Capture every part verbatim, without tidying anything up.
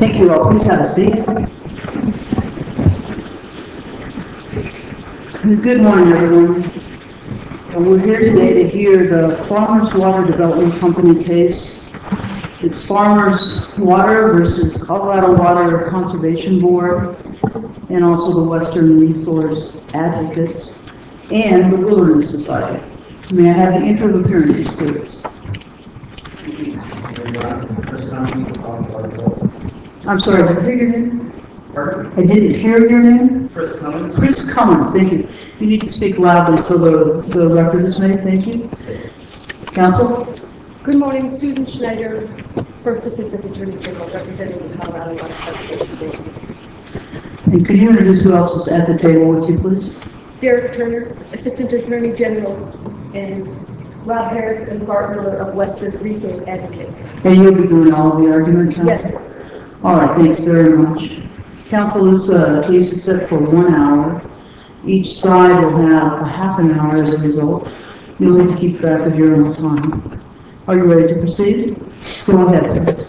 Thank you all. Please have a seat. Good morning, everyone. Uh, We're here today to hear the Farmers Water Development Company case. It's Farmers Water versus Colorado Water Conservation Board, and also the Western Resource Advocates and the Wilderness Society. May I have the intro of appearances, please? I'm sorry, did I hear your name? Pardon? I didn't hear your name? Chris Cummins. Chris Cummins, thank you. You need to speak loudly so the, the record is made, thank you. Counsel? Good morning, Susan Schneider, First Assistant Attorney General, representing the Colorado Water Conservation Board. And could you introduce who else is at the table with you, please? Derek Turner, Assistant Attorney General, and Rob Harris and Gardner of Western Resource Advocates. And you'll be doing all of the argument, Counsel? Yes. All right, thanks very much. Counsel, this uh, case is set for one hour. Each side will have a half an hour as a result. You'll need to keep track of your own time. Are you ready to proceed? Go ahead, please.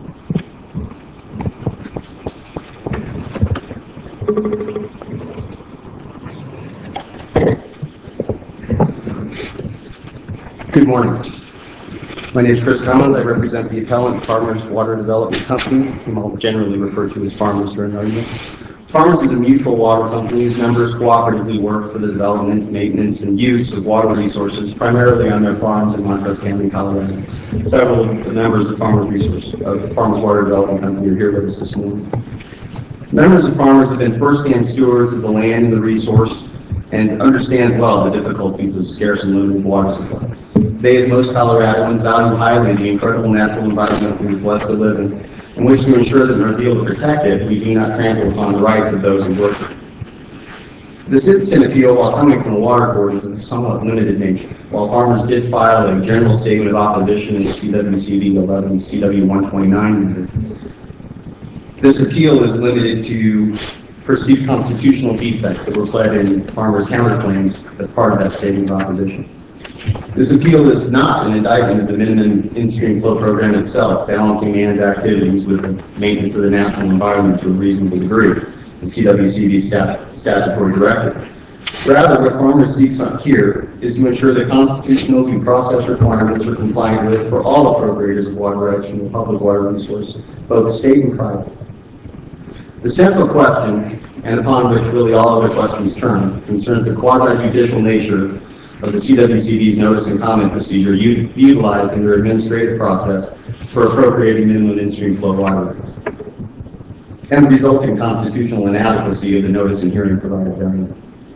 Good morning. My name is Chris Cummins. I represent the appellant Farmers Water Development Company, whom I'll generally refer to as Farmers during argument. Farmers is a mutual water company whose members cooperatively work for the development, maintenance, and use of water resources, primarily on their farms in Montrose County, Colorado. Several of the members of Farmers Resource, of Farmers Water Development Company are here with us this morning. Members of Farmers have been first-hand stewards of the land and the resource and understand well the difficulties of scarce and limited water supplies. They, as most Coloradoans, value highly the incredible natural environment we are blessed to live in, and wish to ensure that in our zeal to protect it, we do not trample upon the rights of those who work it. This instant appeal, while coming from the water court, is of a somewhat limited nature. While Farmers did file a general statement of opposition in the C W C B eleven C W one twenty-nine matter, this appeal is limited to perceived constitutional defects that were pled in Farmers' counterclaims as part of that statement of opposition. This appeal is not an indictment of the minimum in-stream flow program itself, balancing man's activities with the maintenance of the natural environment to a reasonable degree, the C W C B stat statutory directive. Rather, what Farmers seeks here is to ensure that constitutional due process requirements are complied with for all appropriators of water rights from the public water resource, both state and private. The central question, and upon which really all other questions turn, concerns the quasi-judicial nature of the C W C B's notice and comment procedure utilized in their administrative process for appropriating minimum in-stream flow water rights, and the resulting constitutional inadequacy of the notice and hearing provided therein.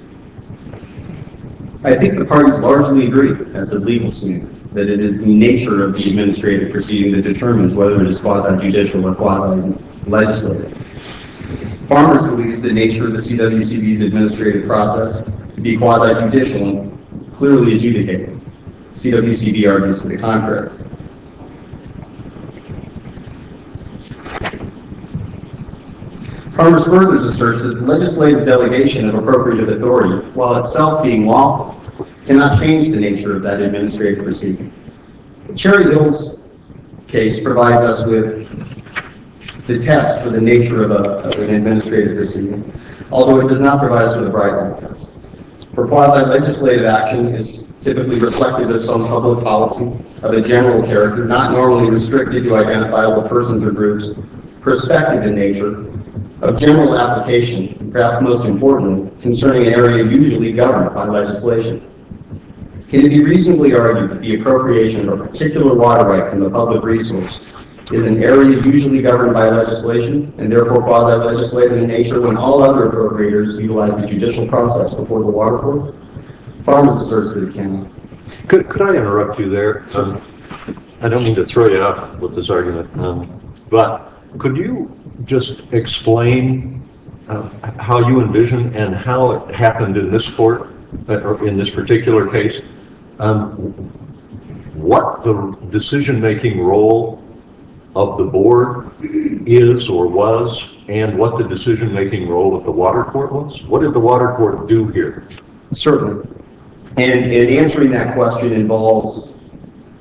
I think the parties largely agree, as a legal standard, that it is the nature of the administrative proceeding that determines whether it is quasi-judicial or quasi-legislative. Farmers believes the nature of the C W C B's administrative process to be quasi-judicial and clearly adjudicated. C W C B argues to the contrary. Farmers further asserts that the legislative delegation of appropriative authority, while itself being lawful, cannot change the nature of that administrative proceeding. The Cherry Hills case provides us with the test for the nature of, a, of an administrative proceeding, although it does not provide us with a bright line test. For quasi-legislative action is typically reflective of some public policy of a general character, not normally restricted to identifiable persons or groups, prospective in nature, of general application, and perhaps most importantly, concerning an area usually governed by legislation. Can it be reasonably argued that the appropriation of a particular water right from the public resource is an area usually governed by legislation, and therefore quasi-legislative in nature, when all other appropriators utilize the judicial process before the water court? Farmers asserts that it cannot. Could, could I interrupt you there? Um, I don't mean to throw you out with this argument, um, but could you just explain uh, how you envision and how it happened in this court, uh, or in this particular case, um, what the decision-making role of the board is or was, and what the decision-making role of the water court was? What did the water court do here? Certainly. And, and answering that question involves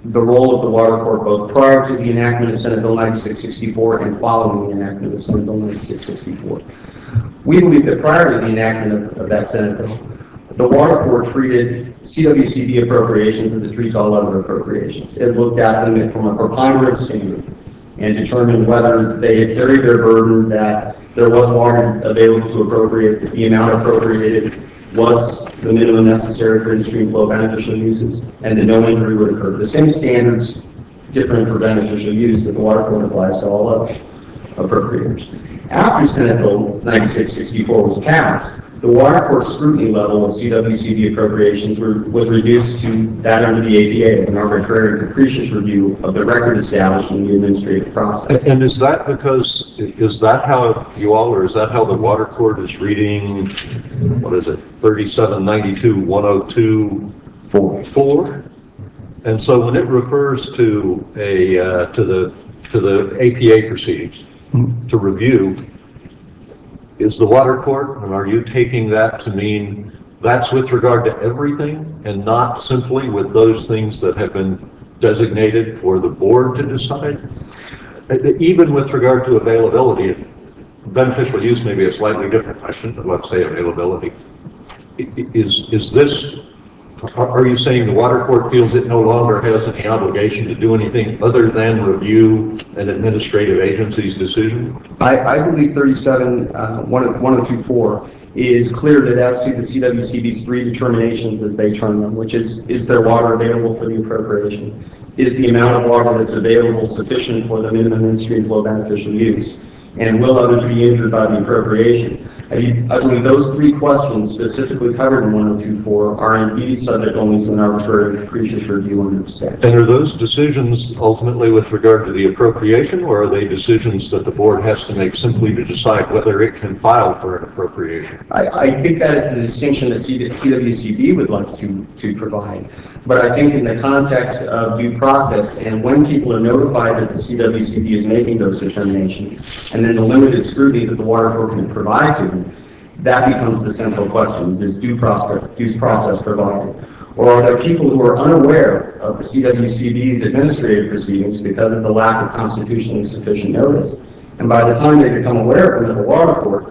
the role of the Water Court both prior to the enactment of Senate Bill ninety-six sixty-four and following the enactment of Senate Bill ninety-six sixty-four. We believe that prior to the enactment of, of that Senate bill, the Water Court treated C W C B appropriations as it treats all other appropriations. It looked at them from a preponderance standard and determined whether they had carried their burden, that there was water available to appropriate, the amount appropriated was the minimum necessary for in-stream flow beneficial uses, and that no injury would occur. The same standards different for beneficial use that the Water Court applies to all other appropriators. After Senate Bill ninety-six sixty-four was passed, the Water Court scrutiny level of C W C B appropriations were, was reduced to that under the A P A, an arbitrary and capricious review of the record established in the administrative process. And is that because, is that how you all, or is that how the Water Court is reading, what is it, thirty-seven ninety-two one oh two Four. four? And so when it refers to a, uh, to the, to the A P A proceedings, mm-hmm. to review, is the Water Court, and are you taking that to mean that's with regard to everything and not simply with those things that have been designated for the board to decide? Even with regard to availability, beneficial use may be a slightly different question, but let's say availability. Is, is this, are you saying the Water Court feels it no longer has any obligation to do anything other than review an administrative agency's decision? I, I believe thirty-seven one oh two four is clear that as to the C W C B's three determinations, as they term them, which is, is there water available for the appropriation? Is the amount of water that's available sufficient for the minimum in-stream flow beneficial use? And will others be injured by the appropriation? I believe those three questions specifically covered in one oh two four are indeed subject only to an arbitrary and capricious review under the statute. And are those decisions ultimately with regard to the appropriation, or are they decisions that the board has to make simply to decide whether it can file for an appropriation? I, I think that is the distinction that C W C B would like to, to provide. But I think in the context of due process and when people are notified that the C W C B is making those determinations, and then the limited scrutiny that the Water Court can provide to them, that becomes the central question. Is due process, due process provided? Or are there people who are unaware of the C W C B's administrative proceedings because of the lack of constitutionally sufficient notice? And by the time they become aware of them at the Water Court,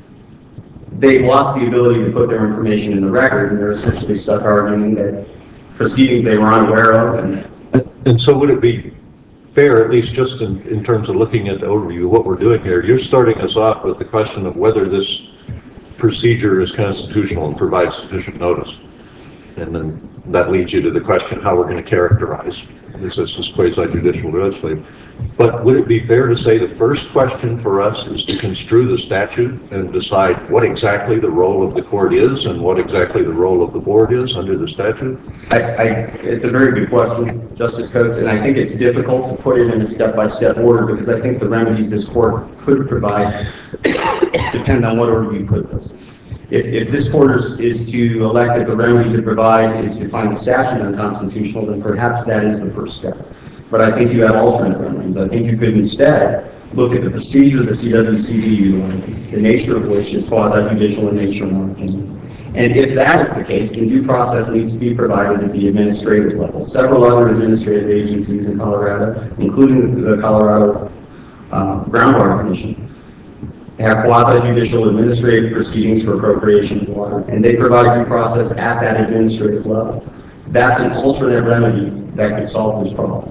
they've lost the ability to put their information in the record, and they're essentially stuck arguing that proceedings they were unaware of. And, and so would it be fair, at least just in, in terms of looking at the overview of what we're doing here, you're starting us off with the question of whether this procedure is constitutional and provides sufficient notice. And then that leads you to the question how we're going to characterize this as quasi-judicial legislative. But would it be fair to say the first question for us is to construe the statute and decide what exactly the role of the court is and what exactly the role of the board is under the statute? I, I, it's a very good question, Justice Coates, and I think it's difficult to put it in a step-by-step order because I think the remedies this court could provide depend on what order you put those. If, if this court is, is to elect that the remedy to provide is to find the statute unconstitutional, then perhaps that is the first step. But I think you have alternate remedies. I think you could instead look at the procedure the C W C B utilizes, the nature of which is quasi-judicial in nature, in my opinion. And if that is the case, then due process needs to be provided at the administrative level. Several other administrative agencies in Colorado, including the Colorado uh, Groundwater Commission, have quasi-judicial administrative proceedings for appropriation of water, and they provide due process at that administrative level. That's an alternate remedy that could solve this problem.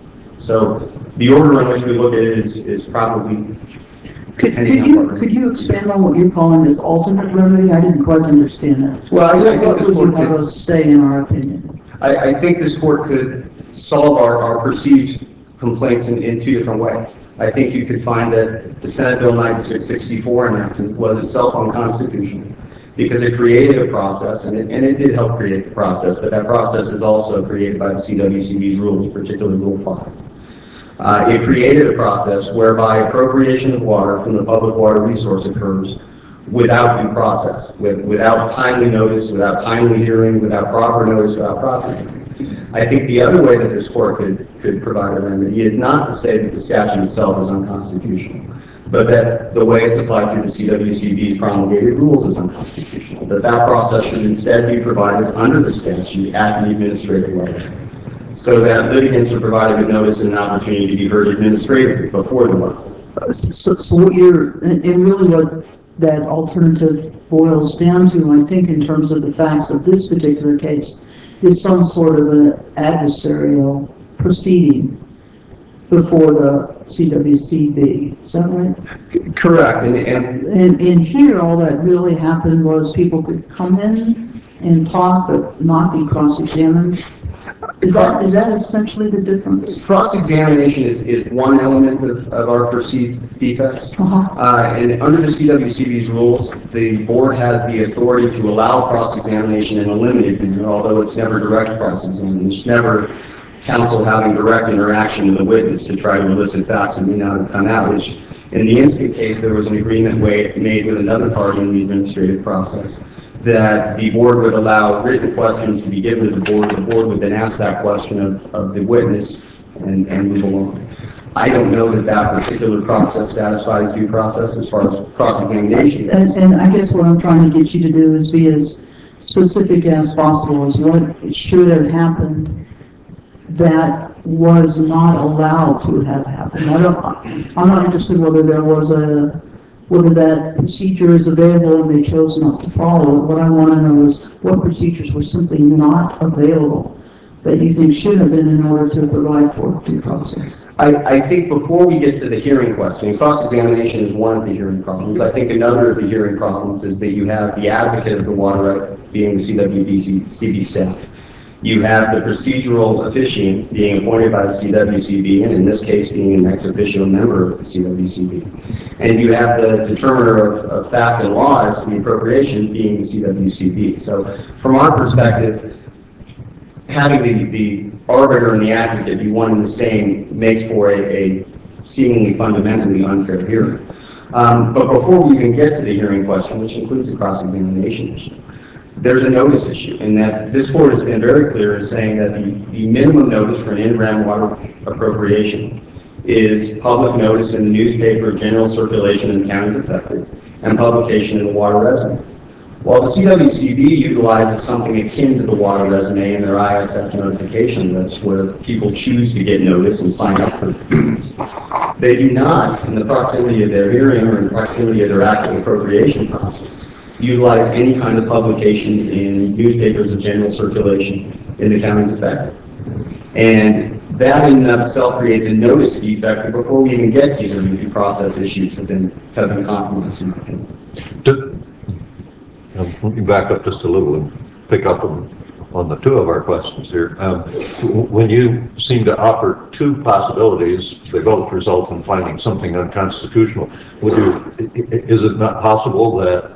So the order in which we look at it is, is probably... Could, could you could you expand on what you're calling this alternate remedy? I didn't quite understand that. Well, I think what this would court you have could, us say in our opinion? I, I think this court could solve our, our perceived complaints in, in two different ways. I think you could find that the Senate Bill ninety-six sixty-four enactment was itself unconstitutional because it created a process, and it, and it did help create the process, but that process is also created by the C W C B's rules, particularly Rule five. Uh, it created a process whereby appropriation of water from the public water resource occurs without due process, with, without timely notice, without timely hearing, without proper notice, without proper hearing. I think the other way that this court could, could provide a remedy is not to say that the statute itself is unconstitutional, but that the way it's applied through the C W C B's promulgated rules is unconstitutional, that that process should instead be provided under the statute at the administrative level. so that litigants are provided with notice and an opportunity to be heard administratively before the water court. So, so what you're, and and really what that alternative boils down to, I think, in terms of the facts of this particular case, is some sort of an adversarial proceeding before the C W C B. Is that right? Correct. And, and And, and here, all that really happened was people could come in and talk, but not be cross-examined. Is that, is that essentially the difference? cross-examination is, is one element of, of our perceived defects. Uh-huh. Uh, and under the C W C B's rules, the board has the authority to allow cross-examination in a limited manner, although it's never direct cross-examination. It's never counsel having direct interaction with the witness to try to elicit facts that may not have come out, which in the instant case, there was an agreement made with another party in the administrative process that the board would allow written questions to be given to the board. The board would then ask that question of, of the witness and, and move along. I don't know that that particular process satisfies due process as far as cross-examination. And, and I guess what I'm trying to get you to do is be as specific as possible as what should have happened that was not allowed to have happened. I don't, I'm not interested whether there was a, whether that procedure is available and they chose not to follow it. What I want to know is what procedures were simply not available that you think should have been in order to provide for due process. I, I think before we get to the hearing question, cross-examination is one of the hearing problems. I think another of the hearing problems is that you have the advocate of the water right being the C W B C B staff. You have the procedural officiant being appointed by the C W C B, and in this case being an ex officio member of the C W C B. And you have the determiner of, of fact and law as to the appropriation being the C W C B. So from our perspective, having the, the arbiter and the advocate be one and the same makes for a, a seemingly fundamentally unfair hearing. Um, but before we even get to the hearing question, which includes the cross-examination issue, there's a notice issue, in that this court has been very clear in saying that the, the minimum notice for an in-ground water appropriation is public notice in the newspaper of general circulation in the counties affected and publication in the water resume. While the C W C B utilizes something akin to the water resume in their I S F notification list, where people choose to get notice and sign up for things, they do not, in the proximity of their hearing or in proximity of their actual appropriation process, utilize any kind of publication in newspapers of general circulation in the counties affected. And that in and of itself creates a notice defect before we even get to the due process issues have been, have been compromised, in my opinion. To, um, let me back up just a little and pick up on, on the two of our questions here. Um, when you seem to offer two possibilities, they both result in finding something unconstitutional. Would you, is it not possible that,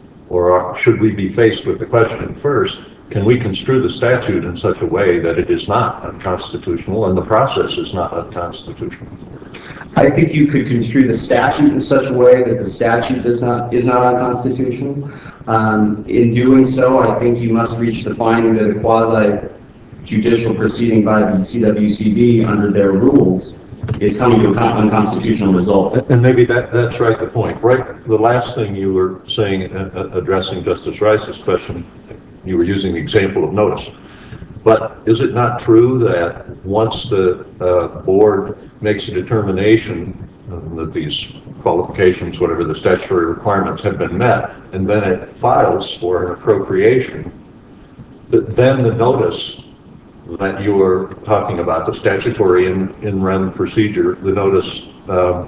or should we be faced with the question first, can we construe the statute in such a way that it is not unconstitutional and the process is not unconstitutional? I think you could construe the statute in such a way that the statute does not, is not unconstitutional. Um, in doing so, I think you must reach the finding that a quasi-judicial proceeding by the C W C B under their rules is coming to an unconstitutional result. And maybe that, that's right the point, right? The last thing you were saying, uh, addressing Justice Rice's question, you were using the example of notice. But is it not true that once the uh, board makes a determination um, that these qualifications, whatever the statutory requirements, have been met, and then it files for an appropriation, that then the notice that you were talking about, the statutory in, in rem procedure, the notice um,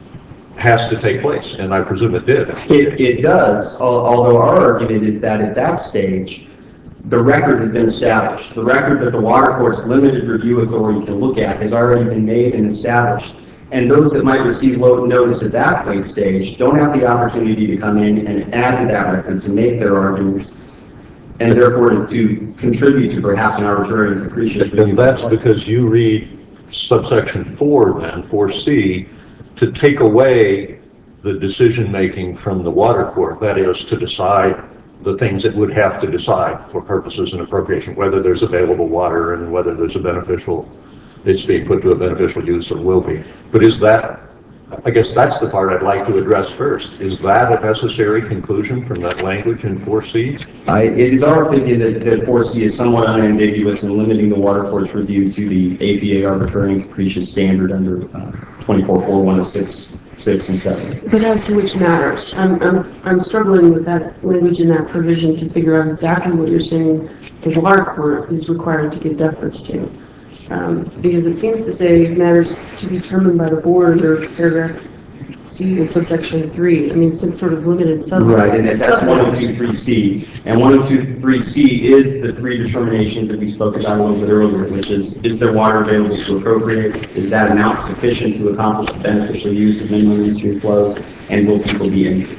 has to take place, and I presume it did. It, it does, although our argument is that at that stage, the record has been established. The record that the water court's limited review authority can look at has already been made and established. And those that might receive notice at that late stage don't have the opportunity to come in and add to that record to make their arguments, and therefore to, to contribute to perhaps an arbitrary and capricious review. And that's because you read subsection four then, four C, to take away the decision-making from the water court, that is, to decide the things it would have to decide for purposes of appropriation, whether there's available water and whether there's a beneficial, it's being put to a beneficial use or will be. But is that I guess that's the part I'd like to address first. Is that a necessary conclusion from that language in four C? I, it is our opinion that, that four C is somewhat unambiguous in limiting the water court's review to the A P A arbitrary and capricious standard under uh, twenty-four four one oh six, six and seven. But as to which matters, I'm, I'm, I'm struggling with that language in that provision to figure out exactly what you're saying the water court is required to give deference to. Um, because it seems to say matters to be determined by the board under paragraph C of subsection three. I mean, some sort of limited sub. Right, and that's one oh two three C. And one oh two three C is the three determinations that we spoke about a little bit earlier, which is, is there water available to appropriate? Is that amount sufficient to accomplish the beneficial use of minimum in-stream flows? And will people be injured?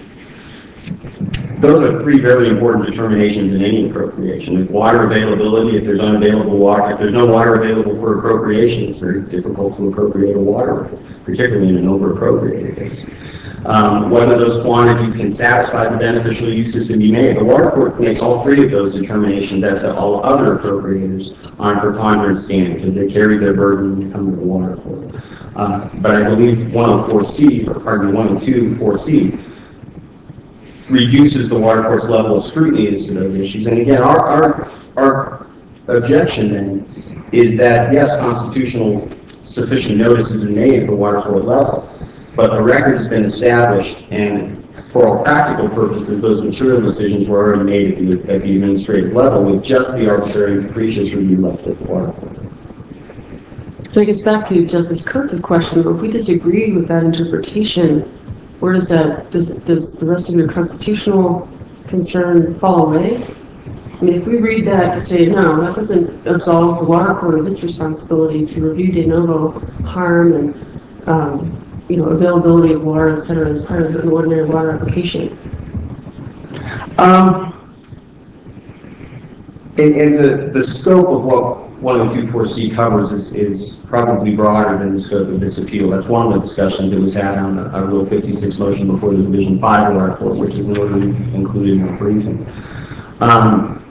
Those are three very important determinations in any appropriation. If water availability, if there's unavailable water, if there's no water available for appropriation, it's very difficult to appropriate a water, particularly in an over-appropriated case. Um, whether those quantities can satisfy the beneficial uses to be made. The water court makes all three of those determinations as to all other appropriators on a preponderance standard, because they carry their burden when they come to the water court. Uh, but I believe one oh four C, or pardon me, one oh two four C, reduces the water court's level of scrutiny as to those issues. And again, our, our, our objection then is that, yes, constitutional sufficient notice has been made at the water court level, but a record has been established, and for all practical purposes, those material decisions were already made at the, at the administrative level, with just the arbitrary and capricious review left at the water court. I guess back to Justice Kurtz's question, if we disagree with that interpretation, where does that, does, does the rest of your constitutional concern fall away? I mean, if we read that to say, no, that doesn't absolve the water court of its responsibility to review de novo harm and, um, you know, availability of water, et cetera, as part of an ordinary water application. Um, and, and the, the scope of what one oh two four C covers is, is probably broader than the scope of this appeal. That's one of the discussions that was had on a, a Rule fifty-six motion before the Division five water court, which is an order included in the briefing. Um,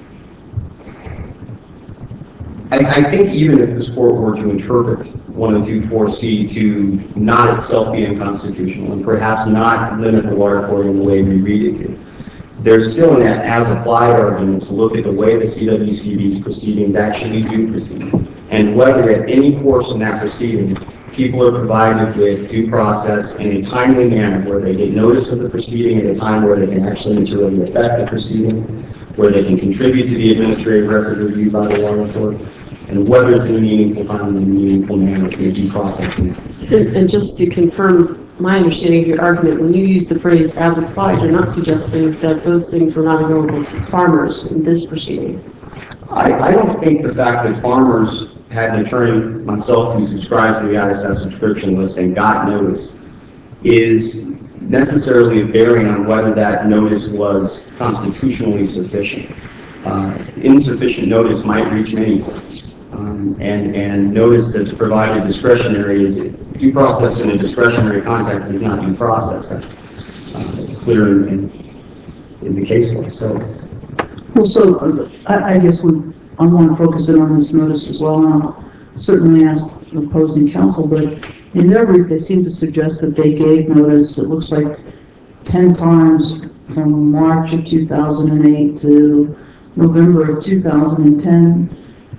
I, I think even if this court were to interpret one oh two four C to not itself be unconstitutional and perhaps not limit the water court in the way we read it to, there's still an as-applied argument to look at the way the C W C B's proceedings actually do proceed, and whether at any course in that proceeding, people are provided with due process in a timely manner, where they get notice of the proceeding at a time where they can actually materially affect the proceeding, where they can contribute to the administrative record reviewed by the water court, and whether it's in a meaningful time and in a meaningful manner to a due process. And, and just to confirm my understanding of your argument, when you use the phrase as applied, you're not suggesting that those things were not available to farmers in this proceeding. I, I don't think the fact that farmers had an attorney, myself, who subscribed to the I S F subscription list and got notice is necessarily a bearing on whether that notice was constitutionally sufficient. Uh, insufficient notice might reach many courts. Um, and, and notice that's provided discretionary is due process in a discretionary context is not due process. That's uh, clear in, in, in the case law. So, Well, so uh, I, I guess we, I want to focus in on this notice as well, and I'll certainly ask the opposing counsel, but in their brief, they seem to suggest that they gave notice, it looks like ten times from March of two thousand eight to November of two thousand ten,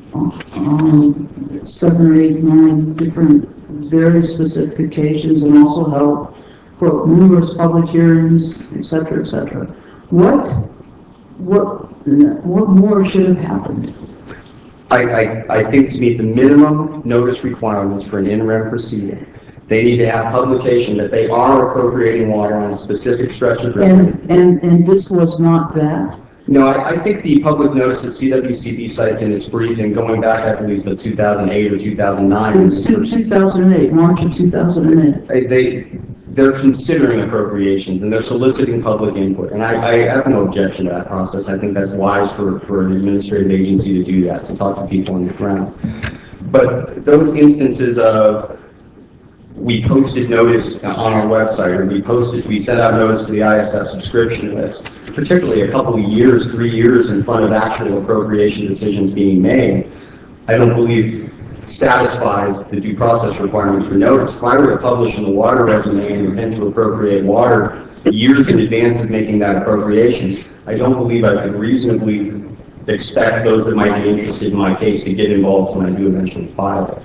um, seven or eight, nine different very specific occasions, and also held, quote, numerous public hearings, et cetera, et cetera. What, what, what more should have happened? I, I, I think to meet the minimum notice requirements for an in rem proceeding, they need to have publication that they are appropriating water on a specific stretch of ground. And, and, and this was not that? No, I, I think the public notice that C W C B cites in its briefing, going back, I believe, to two thousand eight or two thousand nine. It's two thousand eight, March of two thousand eight. They, they, they're considering appropriations and they're soliciting public input. And I, I have no objection to that process. I think that's wise for, for an administrative agency to do that, to talk to people on the ground. But those instances of we posted notice on our website, or we posted, we sent out notice to the I S F subscription list, particularly a couple of years, three years in front of actual appropriation decisions being made, I don't believe satisfies the due process requirements for notice. If I were to publish in the water resume and intend to appropriate water years in advance of making that appropriation, I don't believe I could reasonably expect those that might be interested in my case to get involved when I do eventually file it.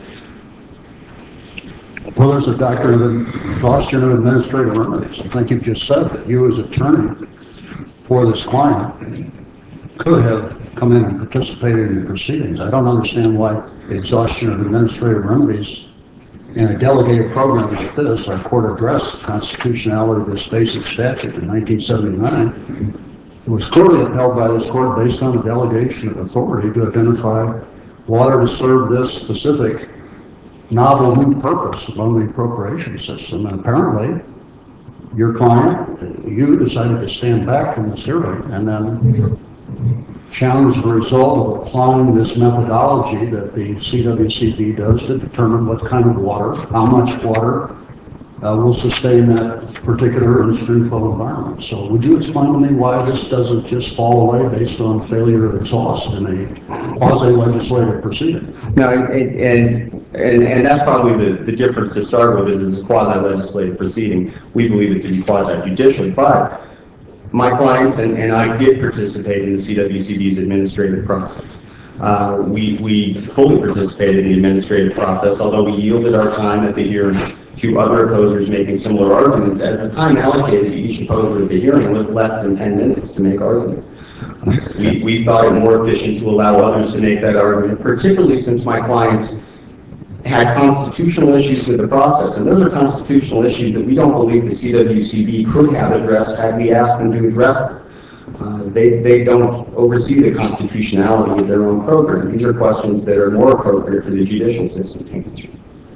Well, there's a doctrine of exhaustion of administrative remedies. I think you've just said that you as attorney for this client could have come in and participated in the proceedings. I don't understand why exhaustion of administrative remedies in a delegated program like this, our court addressed the constitutionality of this basic statute in nineteen seventy-nine. It was clearly upheld by this court based on a delegation of authority to identify water to serve this specific novel new purpose among the appropriation system. And apparently, your client, you decided to stand back from this hearing and then challenge the result of applying this methodology that the C W C B does to determine what kind of water, how much water uh, will sustain that particular in-stream flow environment. So would you explain to me why this doesn't just fall away based on failure to exhaust in a quasi-legislative proceeding? No, and, and, and, and that's probably the, the difference to start with is it's a quasi-legislative proceeding. We believe it to be quasi-judicial, but my clients and, and I did participate in the C W C B's administrative process. Uh, we, we fully participated in the administrative process, although we yielded our time at the hearing to other opposers making similar arguments, as the time allocated to each opposer at the hearing was less than ten minutes to make argument. We, we thought it more efficient to allow others to make that argument, particularly since my clients had constitutional issues with the process, and those are constitutional issues that we don't believe the C W C B could have addressed had we asked them to address them. Uh, they, they don't oversee the constitutionality of their own program. These are questions that are more appropriate for the judicial system to answer.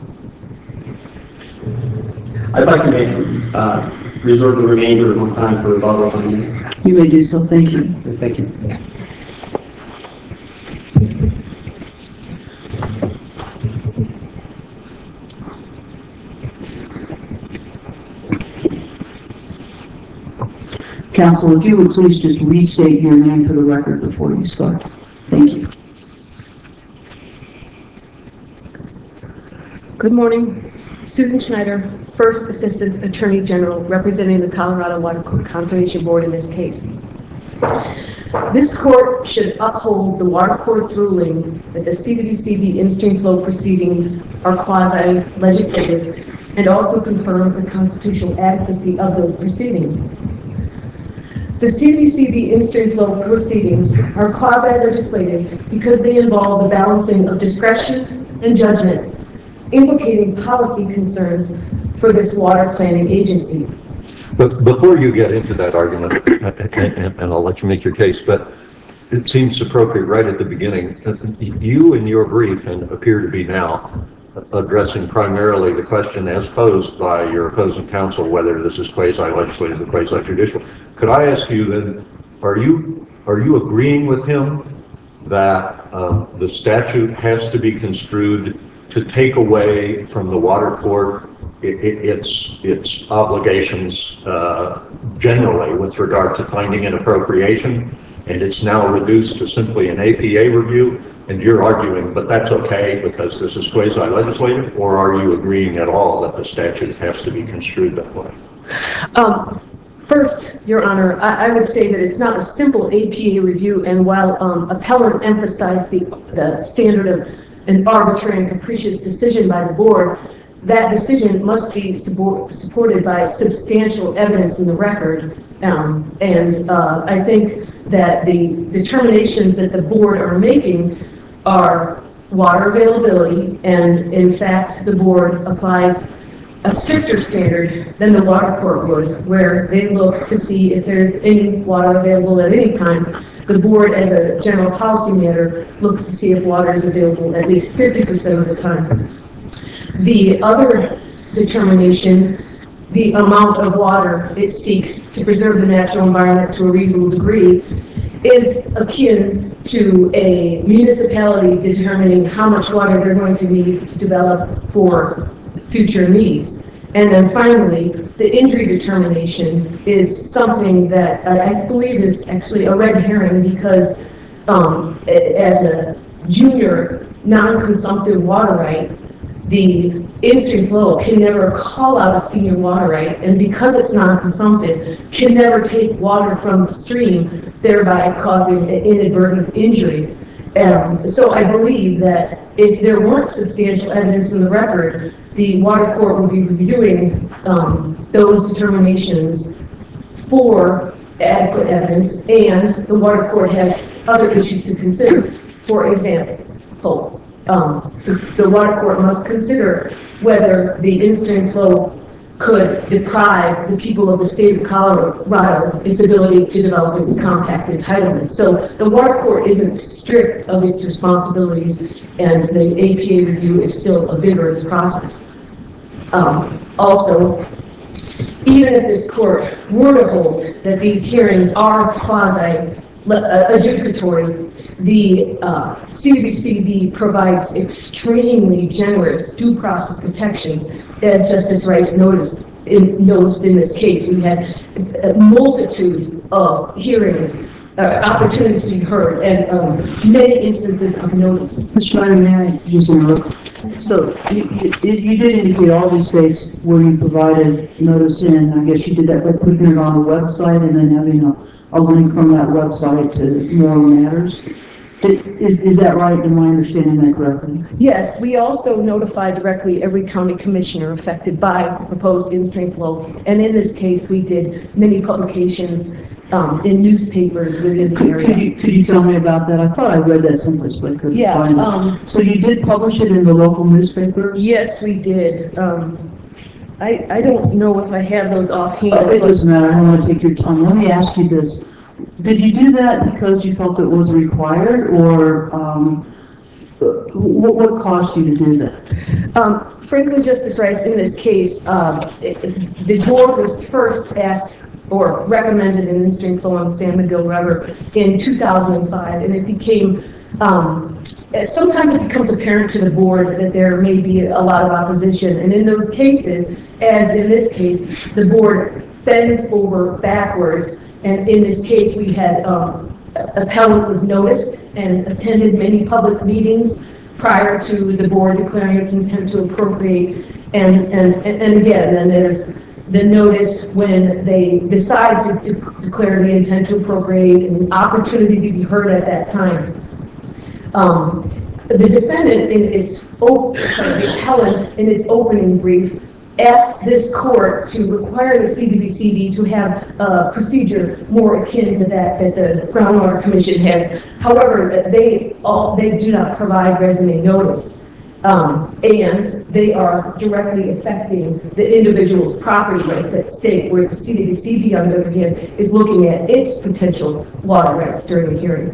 I'd like to make, uh, reserve the remainder of my time for rebuttal. You may do so. Thank you. Thank you. Counsel, if you would please just restate your name for the record before you start. Thank you. Good morning. Susan Schneider, First Assistant Attorney General, representing the Colorado Water Conservation Board in this case. This court should uphold the Water Court's ruling that the C W C B in-stream flow proceedings are quasi-legislative and also confirm the constitutional adequacy of those proceedings. The C W C B in-stream flow proceedings are quasi-legislative because they involve the balancing of discretion and judgment, implicating policy concerns for this water planning agency. But before you get into that argument, and, and I'll let you make your case, but it seems appropriate right at the beginning, you in your brief, and appear to be now, addressing primarily the question as posed by your opposing counsel, whether this is quasi-legislative or quasi-judicial. Could I ask you then, are you, are you agreeing with him that um, the statute has to be construed to take away from the water court it, it, its its obligations uh, generally with regard to finding an appropriation, and it's now reduced to simply an A P A review, and you're arguing, but that's okay because this is quasi-legislative, or are you agreeing at all that the statute has to be construed that way? Um, First, Your Honor, I, I would say that it's not a simple A P A review, and while um, appellant emphasized the, the standard of an arbitrary and capricious decision by the board, that decision must be support, supported by substantial evidence in the record. Um, and uh, I think that the determinations that the board are making are water availability, and in fact, the board applies a stricter standard than the water court would, where they look to see if there's any water available at any time. The board, as a general policy matter, looks to see if water is available at least fifty percent of the time. The other determination, the amount of water it seeks to preserve the natural environment to a reasonable degree, is akin to a municipality determining how much water they're going to need to develop for future needs. And then finally, the injury determination is something that I believe is actually a red herring, because um, as a junior non-consumptive water right, the in-stream flow can never call out a senior water right, and because it's non-consumptive, can never take water from the stream, thereby causing an inadvertent injury. Um, so I believe that if there weren't substantial evidence in the record, the water court would be reviewing um, those determinations for adequate evidence, and the water court has other issues to consider. For example, um, the, the water court must consider whether the in-stream flow could deprive the people of the state of Colorado its ability to develop its compact entitlement. So the water court isn't strict of its responsibilities, and the A P A review is still a vigorous process. Um, also, even if this court were to hold that these hearings are quasi-adjudicatory, the uh, C W C B provides extremely generous due process protections, as Justice Rice noticed in, noticed in this case. We had a multitude of hearings, uh, opportunities to be heard, and um, many instances of notice. Miz Schneider, may I just interrupt? So you, you, you did indicate all these states where you provided notice in. I guess you did that by putting it on the website and then having a, a link from that website to more matters. Is, is that right? Am I understanding that correctly? Yes, we also notify directly every county commissioner affected by the proposed in-stream flow. And in this case, we did many publications um, in newspapers within the Could, area. could you, could you tell me about that? I thought I read that someplace, but I couldn't Yeah, find it. um, So you did publish it in the local newspapers? Yes, we did. Um, I, I don't know if I have those offhand. Uh, It but- doesn't matter. I don't want to take your time. Let me ask you this. Did you do that because you felt it was required, or um, what, what caused you to do that? Um, frankly, Justice Rice, in this case, um, it, it- the board was first asked or recommended an in-stream flow on the San Miguel River in two thousand five, and it became, um, sometimes it becomes apparent to the board that there may be a lot of opposition, and in those cases, as in this case, the board bends over backwards, and in this case, we had um, appellant was noticed and attended many public meetings prior to the board declaring its intent to appropriate. And, and, and again, then there's the notice when they decide to de- declare the intent to appropriate and an opportunity to be heard at that time. Um, the defendant in its, op- sorry, the appellant in its opening brief asks this court to require the C W C B to have a procedure more akin to that that the Groundwater Commission has. However, they all they do not provide resume notice, um, and they are directly affecting the individual's property rights at stake. Where the C W C B, on the other hand, is looking at its potential water rights during the hearing.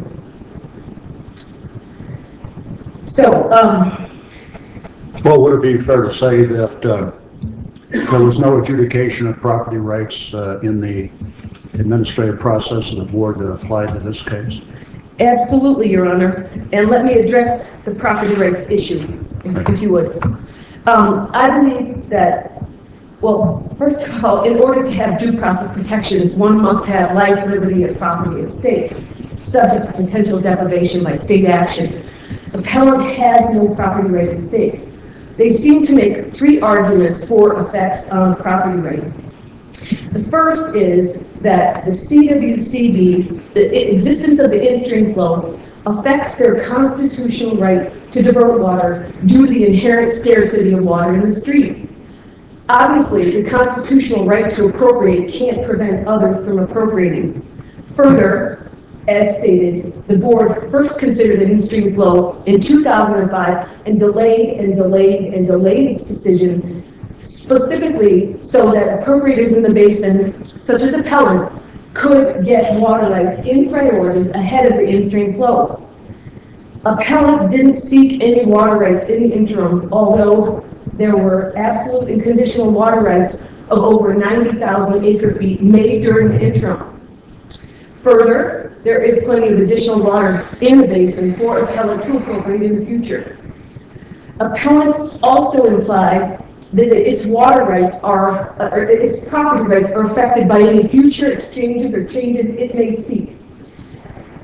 So. Um, Well, would it be fair to say that uh, there was no adjudication of property rights uh, in the administrative process of the board that applied to this case? Absolutely, Your Honor. And let me address the property rights issue, if, if you would. Um, I believe that, well, first of all, in order to have due process protections, one must have life, liberty, and property at stake, subject to potential deprivation by state action. Appellant has no property right at stake. They seem to make three arguments for effects on property right. The first is that the C W C B, the existence of the in-stream flow, affects their constitutional right to divert water due to the inherent scarcity of water in the stream. Obviously, the constitutional right to appropriate can't prevent others from appropriating. Further, as stated, the board first considered an in-stream flow in two thousand five and delayed and delayed and delayed its decision, specifically so that appropriators in the basin, such as appellant, could get water rights in priority ahead of the in-stream flow. Appellant didn't seek any water rights in the interim, although there were absolute and conditional water rights of over ninety thousand acre feet made during the interim. Further, there is plenty of additional water in the basin for appellant to appropriate in the future. Appellant also implies that its water rights are, uh, or its property rights are affected by any future exchanges or changes it may seek.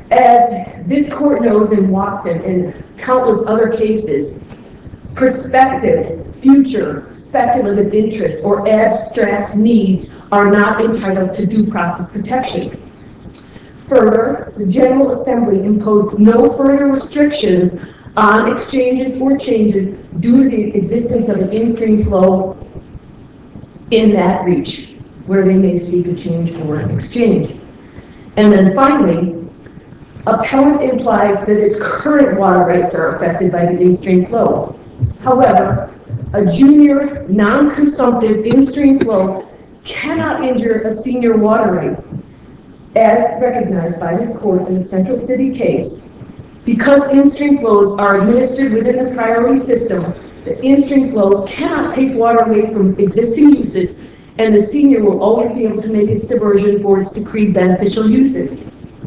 As this court knows in Watson and countless other cases, prospective, future, speculative interests or abstract needs are not entitled to due process protection. Further, the General Assembly imposed no further restrictions on exchanges or changes due to the existence of an in-stream flow in that reach, where they may seek a change or an exchange. And then finally, appellant implies that its current water rights are affected by the in-stream flow. However, a junior, non-consumptive in-stream flow cannot injure a senior water right, as recognized by this court in the Central City case. Because in-stream flows are administered within the priority system, the in-stream flow cannot take water away from existing uses, and the senior will always be able to make its diversion for its decreed beneficial uses.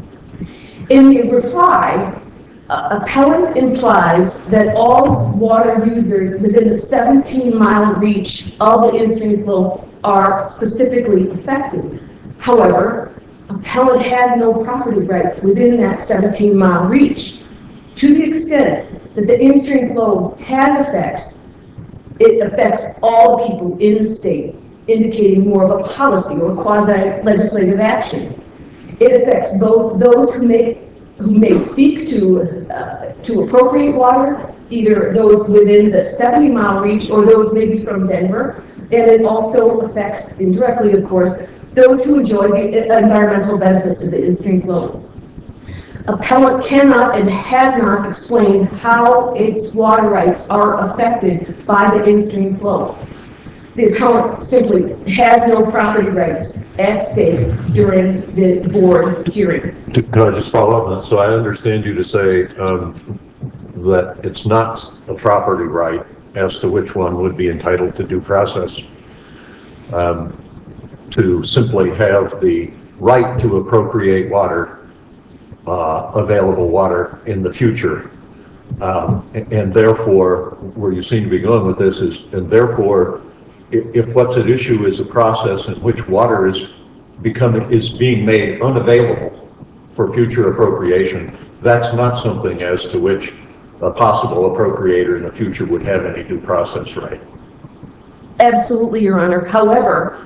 In the reply, uh, appellant implies that all water users within the seventeen mile reach of the in-stream flow are specifically affected. However, appellant has no property rights within that seventeen mile reach. To the extent that the in-stream flow has effects, it affects all people in the state, indicating more of a policy or quasi-legislative action. It affects both those who may who may seek to uh, to appropriate water, either those within the seventy mile reach or those maybe from Denver, and it also affects indirectly, of course, those who enjoy the environmental benefits of the in-stream flow. Appellant cannot and has not explained how its water rights are affected by the in-stream flow. The appellant simply has no property rights at stake during the board hearing. Can I just follow up on that? So I understand you to say um, that it's not a property right as to which one would be entitled to due process. Um, to simply have the right to appropriate water, uh, available water in the future. Um, and, and therefore, where you seem to be going with this is, and therefore, if, if what's at issue is a process in which water is becoming, is being made unavailable for future appropriation, that's not something as to which a possible appropriator in the future would have any due process right. Absolutely, Your Honor. However,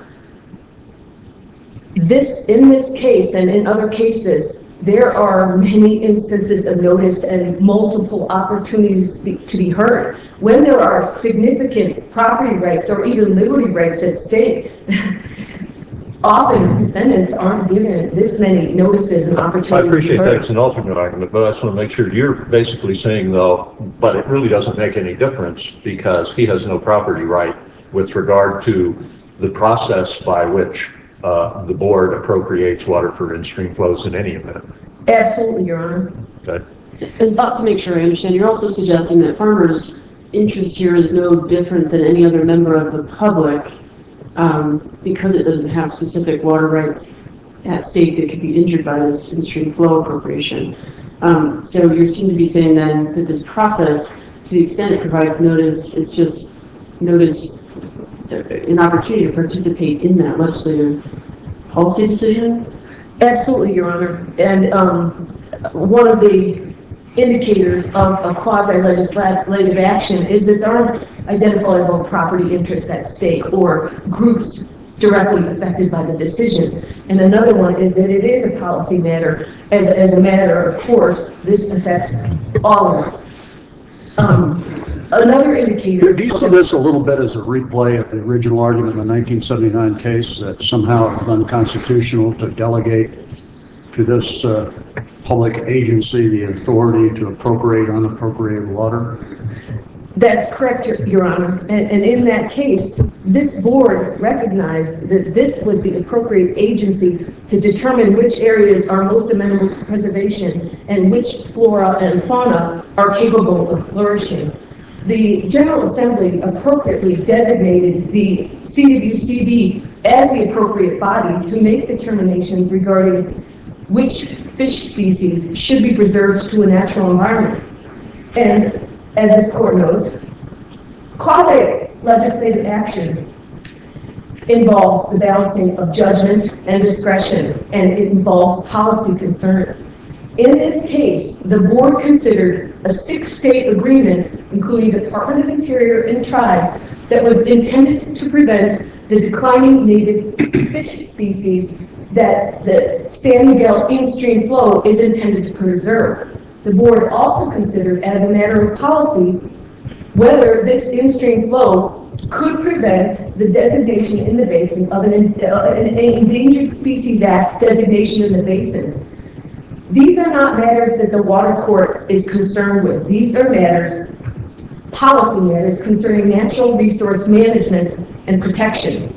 this, in this case and in other cases, there are many instances of notice and multiple opportunities to be, to be heard. When there are significant property rights or even liberty rights at stake, often defendants aren't given this many notices and opportunities I appreciate to be heard. that it's an alternate argument, but I just want to make sure you're basically saying, though, but it really doesn't make any difference because he has no property right with regard to the process by which uh, the board appropriates water for in-stream flows in any event. Absolutely, Your Honor. Okay. And just to make sure I understand, you're also suggesting that farmers' interest here is no different than any other member of the public um, because it doesn't have specific water rights at stake that could be injured by this in-stream flow appropriation. Um, so you seem to be saying then that this process, to the extent it provides notice, it's just notice an opportunity to participate in that legislative policy decision? Absolutely, Your Honor. And um, one of the indicators of a quasi-legislative action is that there aren't identifiable property interests at stake or groups directly affected by the decision. And another one is that it is a policy matter. As, as a matter of course, this affects all of us. Um, another indicator... Do you see this a little bit as a replay of the original argument in the nineteen seventy-nine case that somehow it's unconstitutional to delegate to this uh, public agency the authority to appropriate unappropriated water? That's correct, Your, Your Honor. And, and in that case, this board recognized that this was the appropriate agency to determine which areas are most amenable to preservation and which flora and fauna are capable of flourishing. The General Assembly appropriately designated the C W C D as the appropriate body to make determinations regarding which fish species should be preserved to a natural environment. And as this court knows, quasi-legislative action involves the balancing of judgment and discretion, and it involves policy concerns. In this case, the board considered a six-state agreement, including Department of Interior and tribes, that was intended to prevent the declining native fish species that the San Miguel in-stream flow is intended to preserve. The board also considered, as a matter of policy, whether this in-stream flow could prevent the designation in the basin of an, uh, an Endangered Species Act designation in the basin. These are not matters that the water court is concerned with. These are matters, policy matters, concerning natural resource management and protection.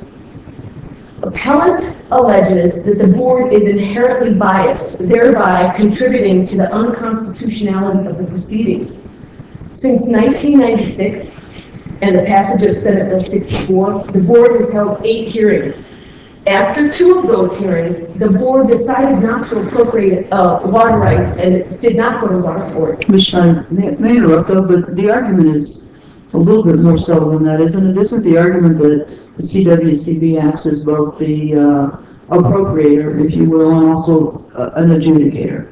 Appellant alleges that the board is inherently biased, thereby contributing to the unconstitutionality of the proceedings. Since nineteen ninety-six and the passage of Senate Bill sixty-four, the board has held eight hearings. After two of those hearings, the board decided not to appropriate a water right, and it did not go to water court. Commissioner, may may I interrupt though, but the argument is a little bit more subtle than that, isn't it? Isn't the argument that the C W C B acts as both the uh, appropriator, if you will, and also uh, an adjudicator?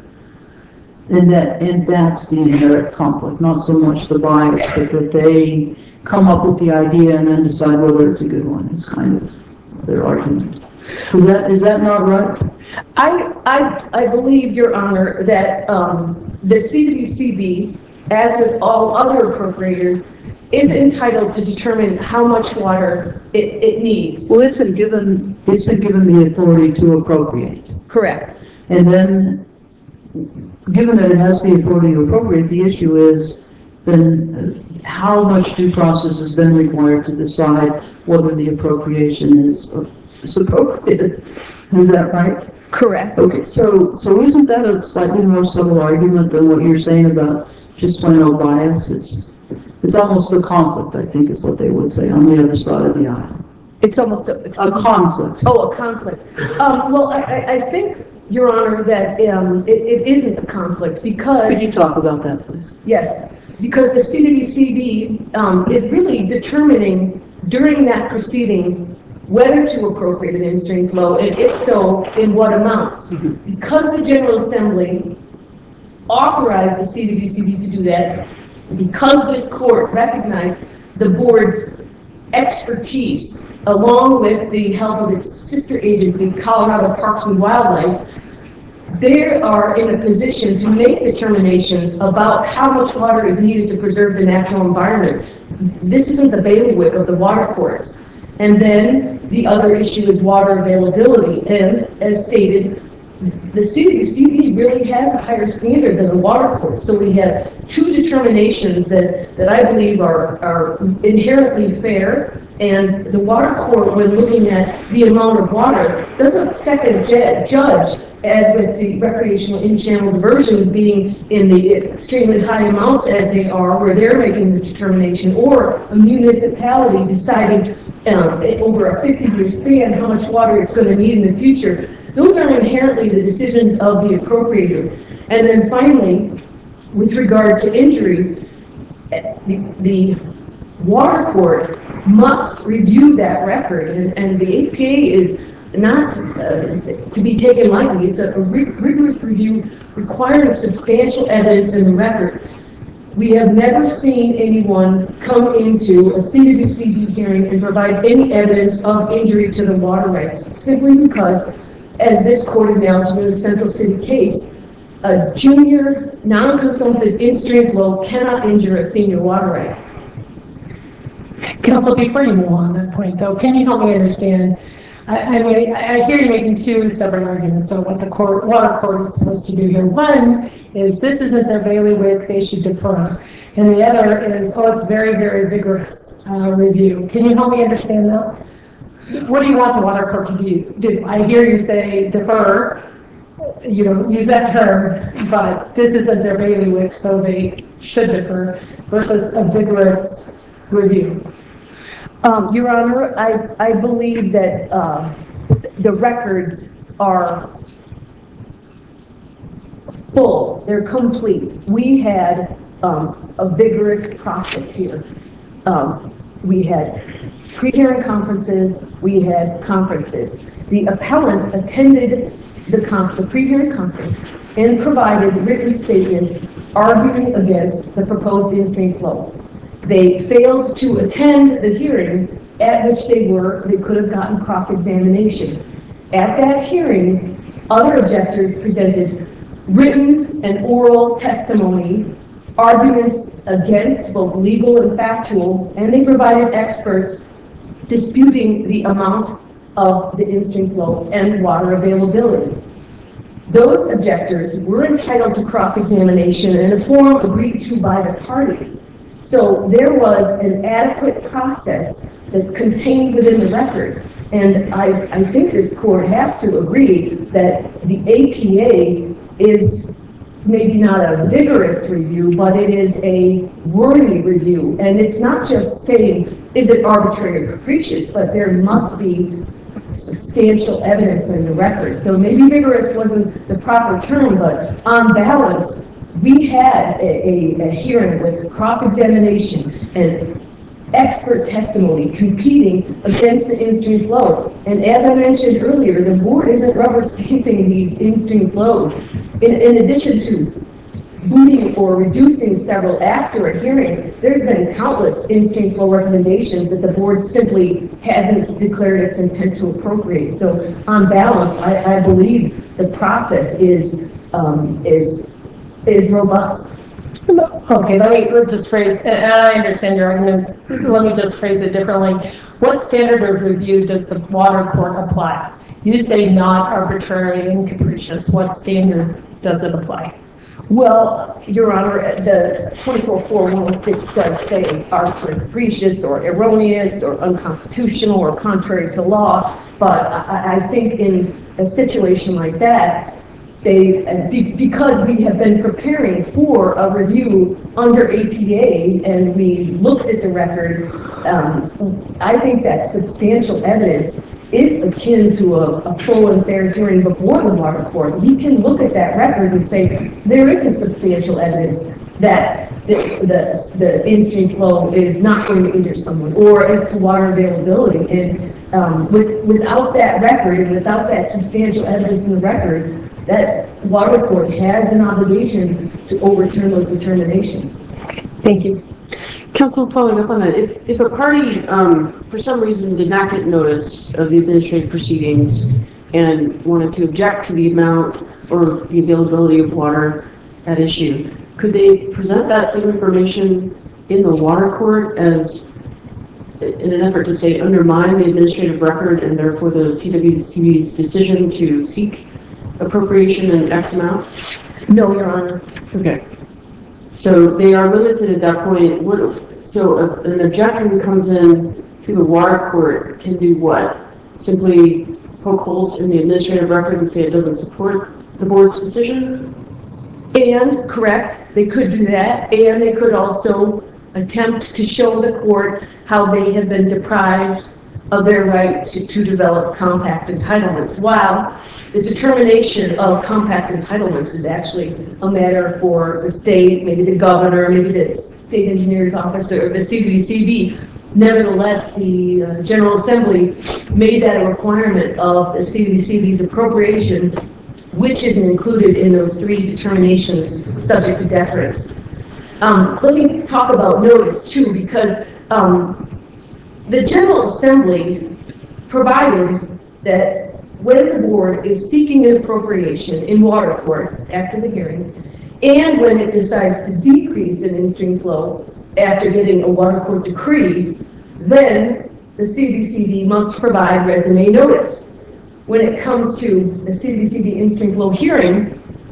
And that, and that's the inherent conflict, not so much the bias, but that they come up with the idea and then decide whether it's a good one. It's kind of their argument. Is that, is that not right? I, I, I believe, Your Honor, that um, the C W C B, as with all other appropriators, is entitled to determine how much water it, it needs. Well, it's been given, it's been given the authority to appropriate. Correct. And then, given that it has the authority to appropriate, the issue is then uh, how much due process is then required to decide whether the appropriation is, uh, is appropriate. Is that right? Correct. Okay, so so isn't that a slightly more subtle argument than what you're saying about just plain old bias? It's it's almost a conflict, I think, is what they would say on the other side of the aisle. It's almost a... A conflict. Oh, a conflict. Um, well, I, I, I think, Your Honor, that um, it, it isn't a conflict because... Could you talk about that, please? Yes, because the C W C B um, is really determining during that proceeding whether to appropriate an in-stream flow, and if so, in what amounts. Mm-hmm. Because the General Assembly authorized the C W C B to do that, because this court recognized the board's expertise along with the help of its sister agency, Colorado Parks and Wildlife, they are in a position to make determinations about how much water is needed to preserve the natural environment. This isn't the bailiwick of the water courts. And then the other issue is water availability. And as stated, the C W C B really has a higher standard than the water court. So we have two determinations that, that I believe are, are inherently fair. And the water court, when looking at the amount of water, doesn't second ju- judge, as with the recreational in-channel diversions being in the extremely high amounts as they are, where they're making the determination, or a municipality deciding um, over a fifty-year span how much water it's going to need in the future. Those are inherently the decisions of the appropriator. And then finally, with regard to injury, the, the water court must review that record, and, and the A P A is not uh, to be taken lightly. It's a rig- rigorous review requiring substantial evidence in the record. We have never seen anyone come into a C W C B hearing and provide any evidence of injury to the water rights, simply because, as this court acknowledged in the Central City case, a junior, non-consumptive in-stream flow cannot injure a senior water right. Counsel, before you move on that point, though, can you help me understand? I, I mean, I, I hear you making two separate arguments about what the court, water court is supposed to do here. One is this isn't their bailiwick; they should defer, and the other is, oh, it's very, very vigorous uh, review. Can you help me understand that? What do you want the water court to do? do? I hear you say defer. You know, use that term, but this isn't their bailiwick, so they should defer versus a vigorous review. Um, Your Honor, I, I believe that uh, the records are full, they're complete. We had um, a vigorous process here. Um, we had pre-hearing conferences, we had conferences. The appellant attended the, conf- the pre-hearing conference. and provided written statements arguing against the proposed in-stream flow. They failed to attend the hearing at which they were, they could have gotten cross-examination. At that hearing, other objectors presented written and oral testimony, arguments against both legal and factual, and they provided experts disputing the amount of the in-stream flow and water availability. Those objectors were entitled to cross-examination in a form agreed to by the parties. So there was an adequate process that's contained within the record. And I, I think this court has to agree that the A P A is maybe not a vigorous review, but it is a worthy review. And it's not just saying, is it arbitrary or capricious, but there must be substantial evidence in the record. So maybe vigorous wasn't the proper term, but on balance, we had a, a, a hearing with cross-examination and expert testimony competing against the in-stream flow. And as I mentioned earlier, the board isn't rubber stamping these in-stream flows. In, in addition to booting or reducing several after a hearing, there's been countless in-stream flow recommendations that the board simply hasn't declared its intent to appropriate. So on balance, I, I believe the process is, um, is, is robust. Okay, let me let's just phrase, and I understand your argument, let me just phrase it differently. What standard of review does the water court apply? You say not arbitrary and capricious. What standard does it apply? Well, Your Honor, the twenty-four four one oh six does say arbitrary, capricious, or erroneous, or unconstitutional, or contrary to law, but I, I think in a situation like that, They, because we have been preparing for a review under A P A and we looked at the record, um, I think that substantial evidence is akin to a, a full and fair hearing before the water court. We can look at that record and say there isn't substantial evidence that this, the, the in-stream flow is not going to injure someone, or as to water availability. And um, with, without that record and without that substantial evidence in the record, that water court has an obligation to overturn those determinations. Thank you. Counsel, following up on that, if, if a party, um, for some reason, did not get notice of the administrative proceedings and wanted to object to the amount or the availability of water at issue, could they present that same information in the water court as in an effort to say undermine the administrative record and therefore the C W C B's decision to seek appropriation in X amount? No, Your Honor. Okay. So they are limited at that point. What, so a, an objector who comes in to the water court can do what? Simply poke holes in the administrative record and say it doesn't support the board's decision? And, correct, they could do that, and they could also attempt to show the court how they have been deprived of their right to, to develop compact entitlements, while the determination of compact entitlements is actually a matter for the state, maybe the governor, maybe the state engineer's office, or the C W C B. Nevertheless, the uh, General Assembly made that a requirement of the C W C B's appropriation, which isn't included in those three determinations subject to deference. Um, let me talk about notice too, because um, the General Assembly provided that when the board is seeking an appropriation in water court after the hearing, and when it decides to decrease an in-stream flow after getting a water court decree, then the C W C B must provide resume notice. When it comes to the C W C B in-stream flow hearing,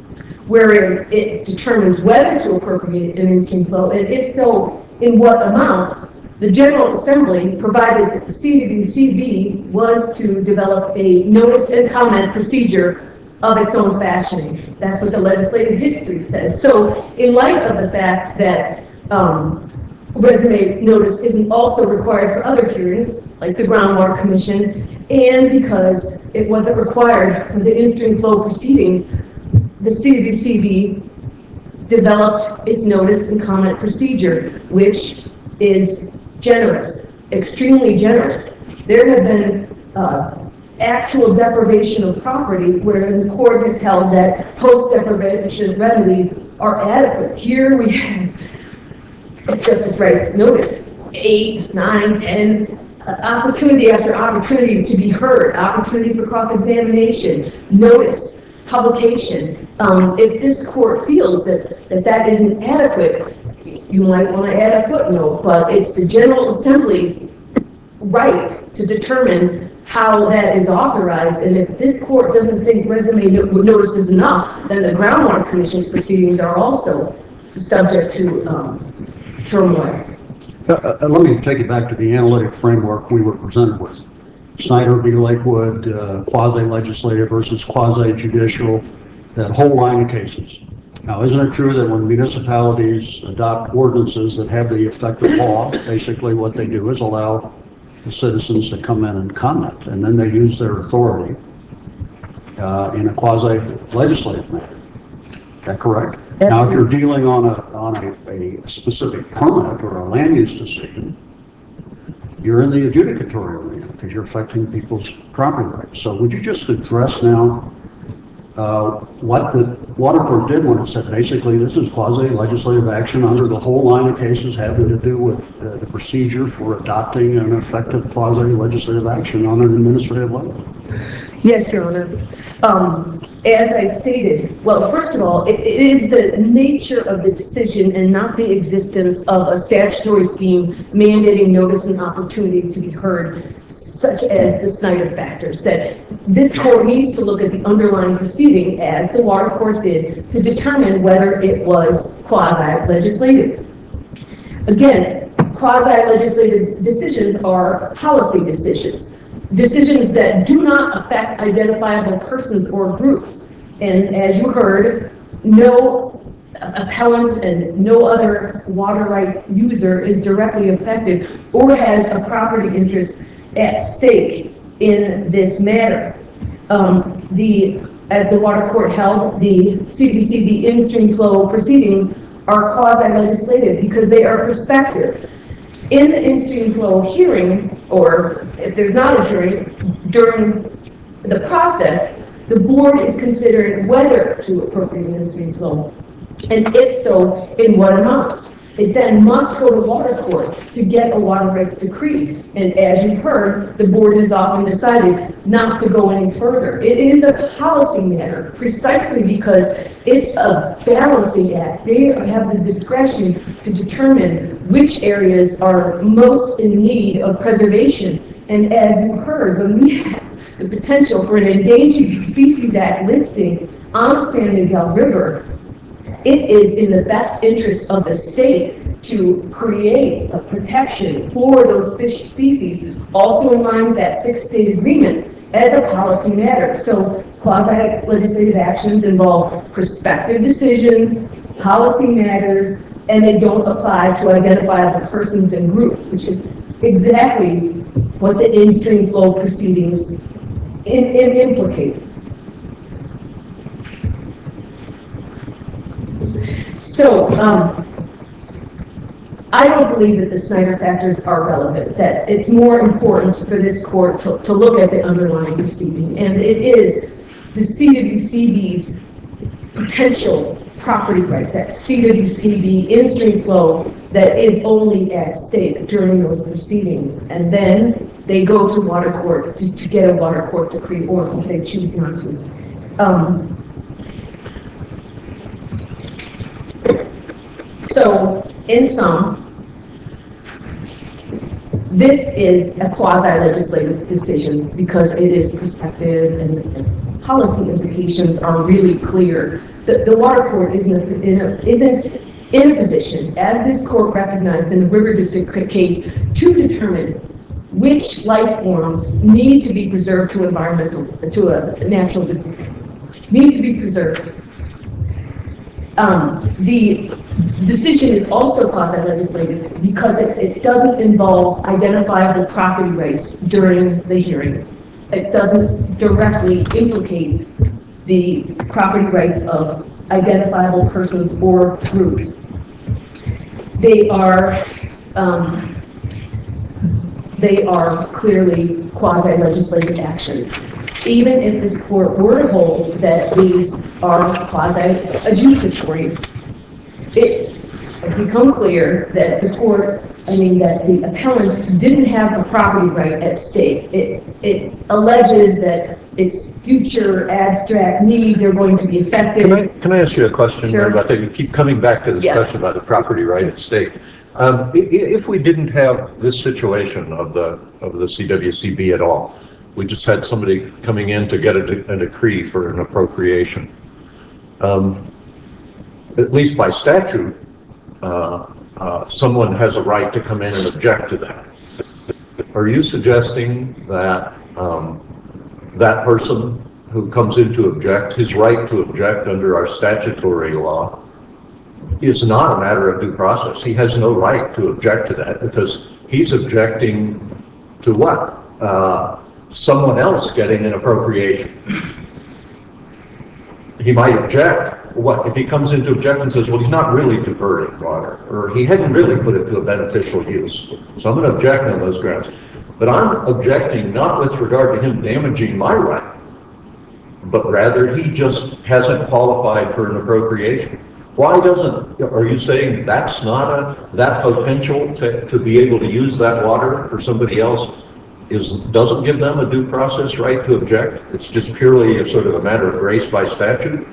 where it determines whether to appropriate an in-stream flow, and if so, in what amount, the General Assembly provided that the C W C B was to develop a notice and comment procedure of its own fashioning. That's what the legislative history says. So in light of the fact that um, resume notice isn't also required for other hearings, like the Groundwater Commission, and because it wasn't required for the in-stream flow proceedings, the C W C B developed its notice and comment procedure, which is generous, extremely generous. There have been uh, actual deprivation of property, where the court has held that post-deprivation remedies are adequate. Here we have, as Justice Rice noticed, eight, nine, ten, uh, opportunity after opportunity to be heard, opportunity for cross-examination, notice, publication. Um, if this court feels that, that that isn't adequate, you might want to add a footnote, but it's the General Assembly's right to determine how that is authorized, and if this court doesn't think resume no- notice is enough, then the Groundwater Commission's proceedings are also subject to um, turmoil. Uh, uh, let me take it back to the analytic framework we were presented with. Snyder v. Lakewood, uh, quasi-legislative versus quasi-judicial, that whole line of cases. Now, isn't it true that when municipalities adopt ordinances that have the effect of law, basically what they do is allow the citizens to come in and comment, and then they use their authority uh, in a quasi-legislative manner? Is that correct? Now, if you're dealing on a on a, a specific permit or a land use decision, you're in the adjudicatory arena because you're affecting people's property rights. So would you just address now uh, what the water court did when it said basically this is quasi-legislative action under the whole line of cases having to do with uh, the procedure for adopting an effective quasi-legislative action on an administrative level? Yes, Your Honor. Um, as I stated, well, first of all, it, it is the nature of the decision and not the existence of a statutory scheme mandating notice and opportunity to be heard, such as the Snyder factors, that this court needs to look at the underlying proceeding, as the water court did, to determine whether it was quasi-legislative. Again, quasi-legislative decisions are policy decisions. Decisions that do not affect identifiable persons or groups. And as you heard, no appellant and no other water right user is directly affected or has a property interest at stake in this matter. Um, the, as the water court held, the C D C B in-stream flow proceedings are quasi-legislative because they are prospective. In the in-stream flow hearing, or if there's not a hearing, during the process, the board is considering whether to appropriate in-stream flow, and if so, in what amounts. It then must go to water court to get a water rights decree, and as you've heard, the board has often decided not to go any further. It is a policy matter, precisely because it's a balancing act. They have the discretion to determine which areas are most in need of preservation. And as you heard, when we have the potential for an Endangered Species Act listing on the San Miguel River, it is in the best interest of the state to create a protection for those fish species, also in line with that sixth state agreement, as a policy matter. So quasi-legislative actions involve prospective decisions, policy matters, and they don't apply to identifiable persons and groups, which is exactly what the in-stream flow proceedings in, in implicate. So, um, I don't believe that the Snyder factors are relevant, that it's more important for this court to, to look at the underlying proceeding, and it is the C W C B's potential property right, that C W C B in-stream flow that is only at stake during those proceedings, and then they go to water court to, to get a water court decree, or if they choose not to. Um, So, in sum, this is a quasi-legislative decision because it is prospective and the policy implications are really clear. The, the water court isn't in, a, isn't in a position, as this court recognized in the River District case, to determine which life forms need to be preserved to environmental, to a natural degree, need to be preserved. Um, the decision is also quasi-legislative because it, it doesn't involve identifiable property rights during the hearing. It doesn't directly implicate the property rights of identifiable persons or groups. They are, um, they are clearly quasi-legislative actions. even if this court were to hold that these are quasi-adjudicatory, it's become clear that the court, I mean, that the appellant didn't have a property right at stake. It, it alleges that its future abstract needs are going to be affected. Can I, can I ask you a question Sure. about that? You keep coming back to this Yeah. question about the property right at stake. Um, i- i- if we didn't have this situation of the, of the C W C B at all, we just had somebody coming in to get a, de- a decree for an appropriation. Um, at least by statute, uh, uh, someone has a right to come in and object to that. Are you suggesting that um, that person who comes in to object, his right to object under our statutory law, is not a matter of due process? He has no right to object to that because he's objecting to what? Uh, someone else getting an appropriation. He might object. What if he comes in to object and says, well, he's not really diverting water, or he hadn't really put it to a beneficial use, so I'm going to object on those grounds. But I'm objecting not with regard to him damaging my right, but rather he just hasn't qualified for an appropriation. Why doesn't, are you saying that's not a, that potential to, to be able to use that water for somebody else is, doesn't give them a due process right to object? It's just purely a sort of a matter of grace by statute?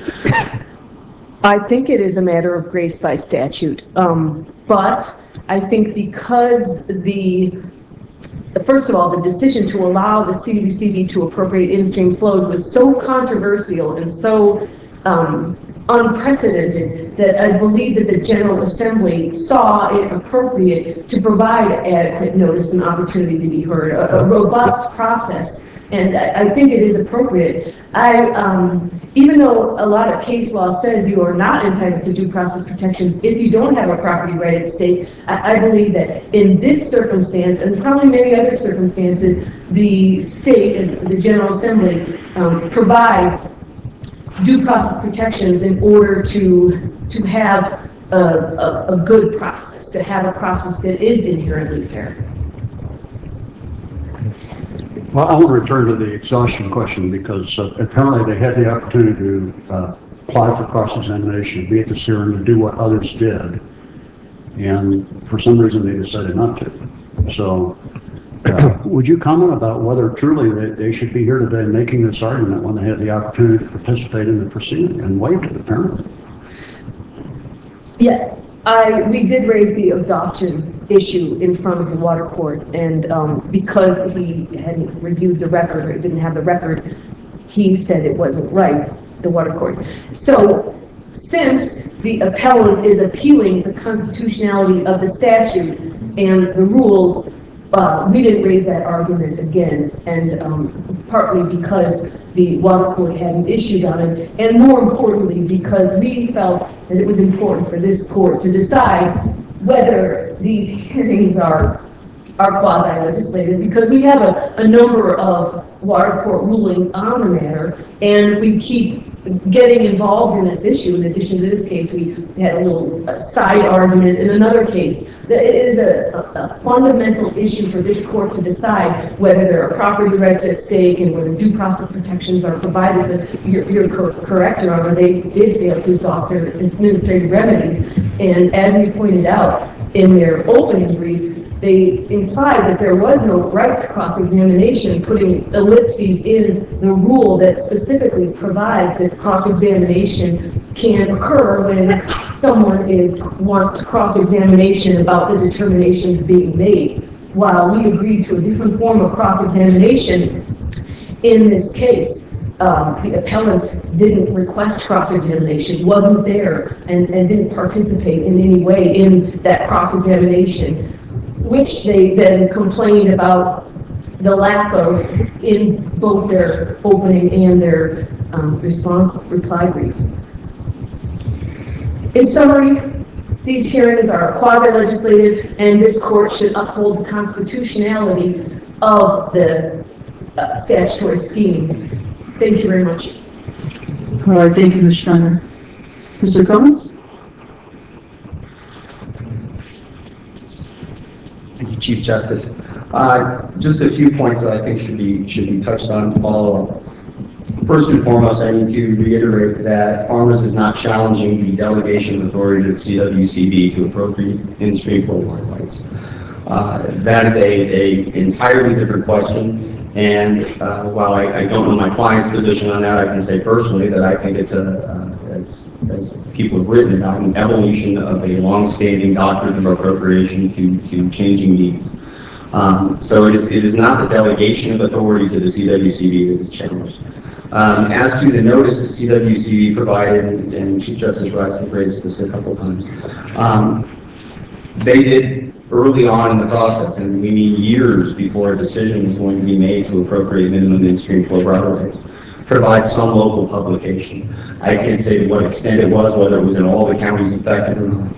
I think it is a matter of grace by statute, um, but I think because the, first of all, the decision to allow the C W C B to appropriate in-stream flows was so controversial and so um, unprecedented that I believe that the General Assembly saw it appropriate to provide adequate notice and opportunity to be heard, a, a robust process. And I, I think it is appropriate. I, um, even though a lot of case law says you are not entitled to due process protections if you don't have a property right at stake, I, I believe that in this circumstance, and probably many other circumstances, the state and the General Assembly um, provides due process protections in order to, to have a, a, a good process, to have a process that is inherently fair. Well, I want to return to the exhaustion question because uh, apparently they had the opportunity to uh, apply for cross-examination, be at this hearing, and do what others did. And for some reason, they decided not to. So uh, would you comment about whether truly they, they should be here today making this argument when they had the opportunity to participate in the proceeding and waived it, apparently? Yes. I, we did raise the exhaustion issue in front of the water court, and um, because he hadn't reviewed the record or didn't have the record, he said it wasn't right, the water court. So since the appellant is appealing the constitutionality of the statute and the rules, uh, we didn't raise that argument again, and um, partly because the water court hadn't issued on it, and more importantly because we felt that it was important for this court to decide whether these hearings are are quasi-legislative, because we have a, a number of water court rulings on the matter, and we keep getting involved in this issue. In addition to this case, we had a little a side argument in another case. It is a, a, a fundamental issue for this court to decide whether there are property rights at stake and whether due process protections are provided. But you're, you're cor correct, Your Honor, they did fail to exhaust their administrative remedies. And as we pointed out in their opening brief, they implied that there was no right to cross-examination, putting ellipses in the rule that specifically provides that cross-examination can occur when someone is wants to cross-examination about the determinations being made. While we agreed to a different form of cross-examination in this case, um, the appellant didn't request cross-examination, wasn't there, and, and didn't participate in any way in that cross-examination, which they then complained about the lack of in both their opening and their um, response reply brief. In summary, these hearings are quasi-legislative, and this court should uphold the constitutionality of the uh, statutory scheme. Thank you very much. All right, thank you, Miz Steiner. Mister Cummings? Thank you, Chief Justice. Uh, just a few points that I think should be should be touched on and follow up. First and foremost, I need to reiterate that Farmers is not challenging the delegation of authority to the C W C B to appropriate in-stream flow water rights. Uh, that is a, a entirely different question, and uh, while I, I don't know my client's position on that, I can say personally that I think it's a, uh, as, as people have written about, an evolution of a long-standing doctrine of appropriation to, to changing needs. Um, so it is, it is not the delegation of authority to the C W C B that is challenged. Um, as to the notice that C W C B provided, and, and Chief Justice Rice has raised this a couple times, um, they did early on in the process, and we need years before a decision is going to be made to appropriate minimum in-stream flow water rights, provide some local publication. I can't say to what extent it was, whether it was in all the counties affected or not.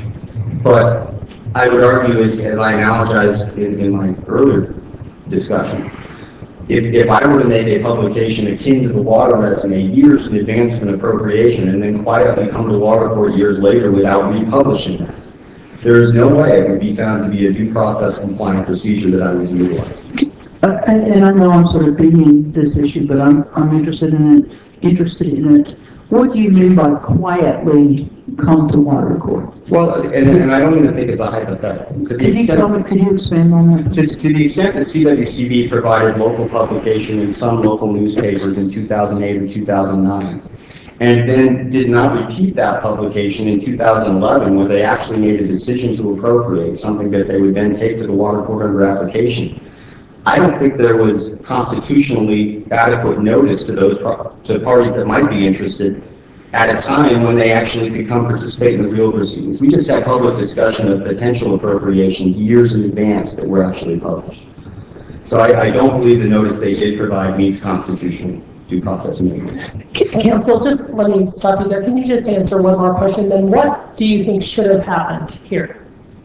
But I would argue, as, as I analogized in, in my earlier discussion, if, if I were to make a publication akin to the water resume years in advance of an appropriation and then quietly come to water court years later without republishing that, there is no way it would be found to be a due process compliant procedure that I was utilizing. Uh, and, and I know I'm sort of beating this issue, but I'm, I'm interested in it, interested in it. What do you mean by quietly come to water court? Well, and, and I don't even think it's a hypothetical. To the Can you extent, tell me, can you expand on that? to, to the extent that C W C B provided local publication in some local newspapers in two thousand eight or two thousand nine, and then did not repeat that publication in two thousand eleven, where they actually made a decision to appropriate something that they would then take to the water court under application, I don't think there was constitutionally adequate notice to those to parties that might be interested at a time when they actually could come participate in the real proceedings. We just had public discussion of potential appropriations years in advance that were actually published. So I, I don't believe the notice they did provide meets constitutional due process minimum. Counsel, just let me stop you there. Can you just answer one more question? Then what do you think should have happened here?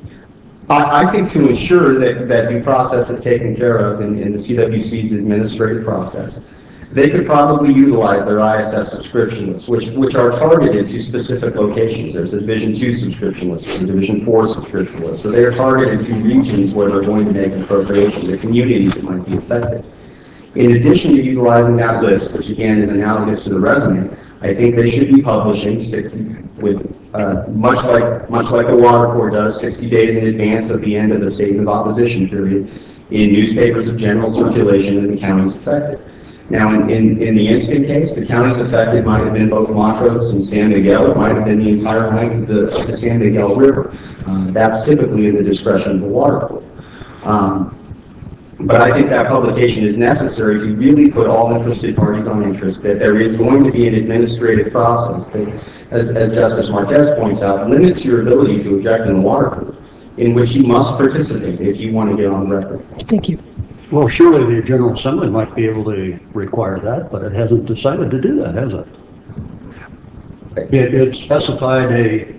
I, I think to ensure that, that due process is taken care of in, in the C W C's administrative process, they could probably utilize their I S S subscription lists, which, which are targeted to specific locations. There's a Division two subscription list, there's a Division four subscription list. So they are targeted to regions where they're going to make an appropriation, the communities that might be affected. In addition to utilizing that list, which again is analogous to the resume, I think they should be publishing sixty with uh, much like much like the water court does, sixty days in advance of the end of the statement of opposition period in newspapers of general circulation in the counties affected. Now, in, in, in the instant case, the counties affected might have been both Montrose and San Miguel. It might have been the entire length of the, of the San Miguel River. Uh, that's typically in the discretion of the water court. Um, But I think that publication is necessary to really put all interested parties on interest, that there is going to be an administrative process that, as, as Justice Marquez points out, limits your ability to object in the water court, in which you must participate if you want to get on record. Thank you. Well, surely the General Assembly might be able to require that, but it hasn't decided to do that, has it? It, it specified a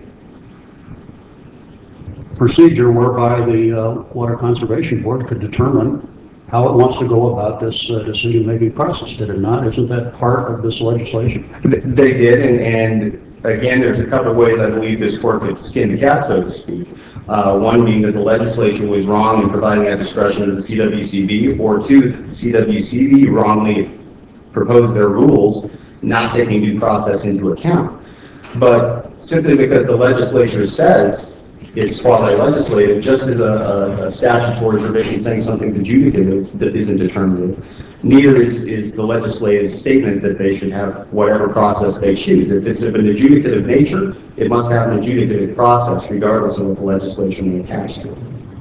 procedure whereby the uh, Water Conservation Board could determine how it wants to go about this uh, decision-making process, did it not? Isn't that part of this legislation? They did, and, and again, there's a couple of ways I believe this court could skin the cat, so to speak. Uh, one being that the legislation was wrong in providing that discretion to the C W C B, or two, that the C W C B wrongly proposed their rules, not taking due process into account. But simply because the legislature says it's quasi-legislative, just as a, a, a statutory provision saying something's adjudicative that isn't determinative, neither is, is the legislative statement that they should have whatever process they choose. If it's of an adjudicative nature, it must have an adjudicative process regardless of what the legislation may attach to it.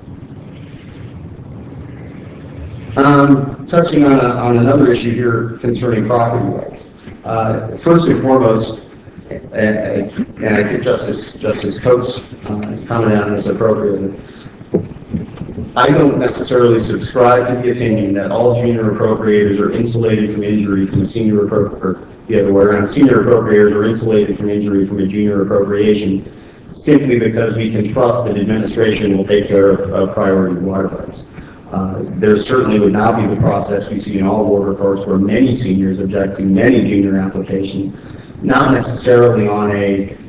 Um, touching on, a, on another issue here concerning property rights. Uh, first and foremost, and, and I think Justice Justice Coates uh, commented on this appropriately, I don't necessarily subscribe to the opinion that all junior appropriators are insulated from injury from a senior appropriator, the other way around, senior appropriators are insulated from injury from a junior appropriation simply because we can trust that administration will take care of, of priority water rights. Uh, there certainly would not be the process we see in all water courts where many seniors object to many junior applications, not necessarily on a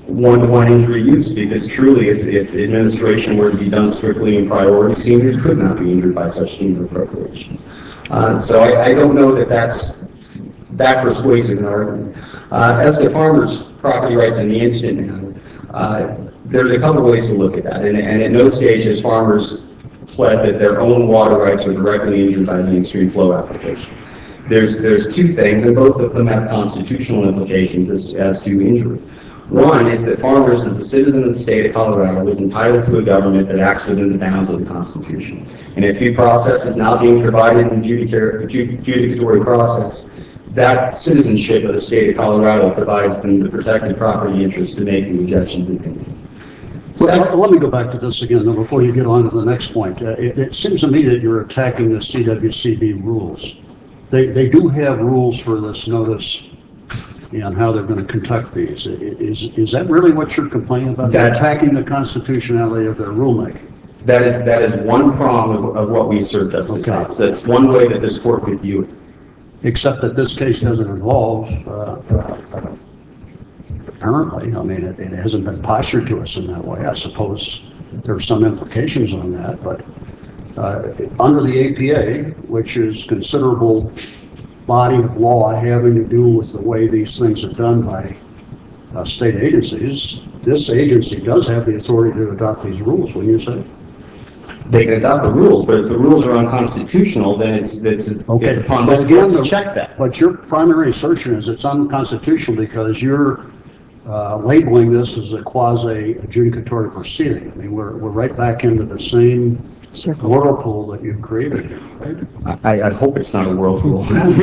one-to-one injury use, because truly, if, if administration were to be done strictly in priority, seniors could not be injured by such FEMA appropriations. Uh, so I, I don't know that that's that persuasive an argument. Uh, as to farmers' property rights in the incident matter, uh, there's a couple ways to look at that, and, and at no stage has farmers pled that their own water rights are directly injured by the in-stream flow application. There's, there's two things, and both of them have constitutional implications as, as to injury. One is that farmers, as a citizen of the state of Colorado, is entitled to a government that acts within the bounds of the Constitution. And if due process is not being provided in the adjudicatory process, that citizenship of the state of Colorado provides them the protected property interest to make the objections and opinion. Well, let me go back to this again, though, before you get on to the next point. Uh, it, it seems to me that you're attacking the C W C B rules. They, they do have rules for this notice and how they're going to conduct these. Is, is that really what you're complaining about? They're attacking the constitutionality of their rulemaking. That is, that is one prong of, of what we assert Justice Hobbs. That's one way that this court could view it. Except that this case doesn't involve, uh, uh, apparently, I mean, it, it hasn't been postured to us in that way. I suppose there are some implications on that, but uh, under the A P A, which is considerable body of law having to do with the way these things are done by uh, state agencies, this agency does have the authority to adopt these rules, wouldn't you say? They can adopt the rules, but if the rules are unconstitutional, then it's, it's, okay. it's upon this court to check that. But your primary assertion is it's unconstitutional because you're uh, labeling this as a quasi-adjudicatory proceeding. I mean, we're, we're right back into the same Circle. whirlpool that you've created here, right? I, I hope it's not a whirlpool.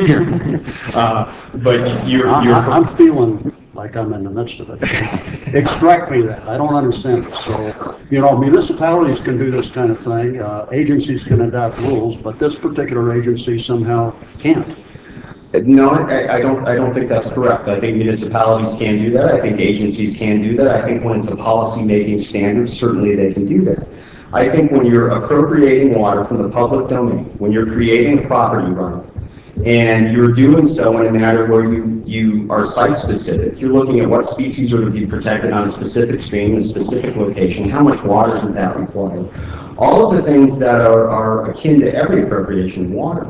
uh, but you're, you're I, I'm feeling like I'm in the midst of it. Extract me that. I don't understand it. So, you know, municipalities can do this kind of thing. Uh, agencies can adopt rules, but this particular agency somehow can't. No, I, I don't. I don't think that's correct. I think municipalities can do that. I think agencies can do that. I think when it's a policy-making standard, certainly they can do that. I think when you're appropriating water from the public domain, when you're creating a property right, and you're doing so in a manner where you, you are site-specific, you're looking at what species are to be protected on a specific stream in a specific location, how much water does that require? All of the things that are, are akin to every appropriation of water.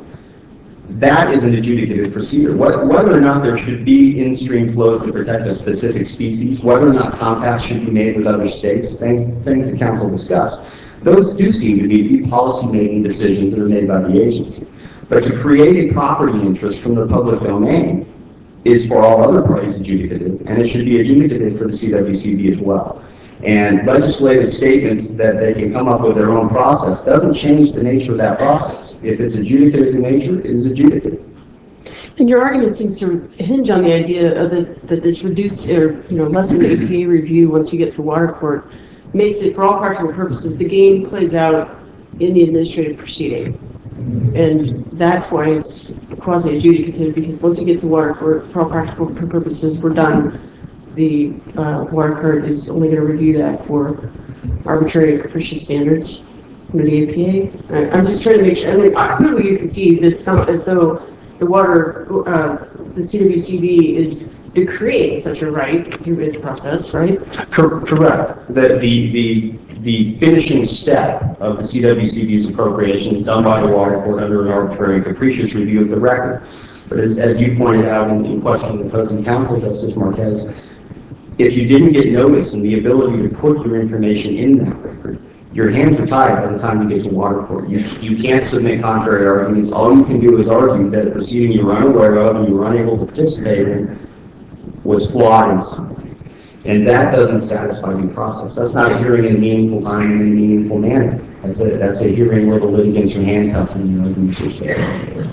That is an adjudicative procedure. Whether or not there should be in-stream flows that protect a specific species, whether or not compacts should be made with other states, things, things the council discussed, those do seem to be policy-making decisions that are made by the agency. But to create a property interest from the public domain is for all other parties adjudicative, and it should be adjudicative for the C W C B as well. And legislative statements that they can come up with their own process doesn't change the nature of that process. If it's adjudicative in nature, it is adjudicative. And your argument seems to hinge on the idea of that, that this reduced or you know lessened A P A review once you get to water court makes it, for all practical purposes, the game plays out in the administrative proceeding. And that's why it's quasi-adjudicative, because once you get to water court, for all practical purposes, we're done. The uh, water court is only going to review that for arbitrary and capricious standards under the A P A. I, I'm just trying to make sure, I mean, clearly you can see that it's not as though the water, uh, the C W C B is decreeing such a right through its process, right? Cor correct. The, the, the, the finishing step of the C W C B's appropriation is done by the water court under an arbitrary and capricious review of the record. But as, as you pointed out in, in questioning the opposing counsel, Justice Marquez, if you didn't get notice and the ability to put your information in that record, your hands are tied by the time you get to water court. You, you can't submit contrary arguments. All you can do is argue that a proceeding you were unaware of and you were unable to participate in was flawed in some way. And that doesn't satisfy due process. That's not a hearing in a meaningful time and in a meaningful manner. That's a, that's a hearing where the litigants are handcuffed and the arguments are stated.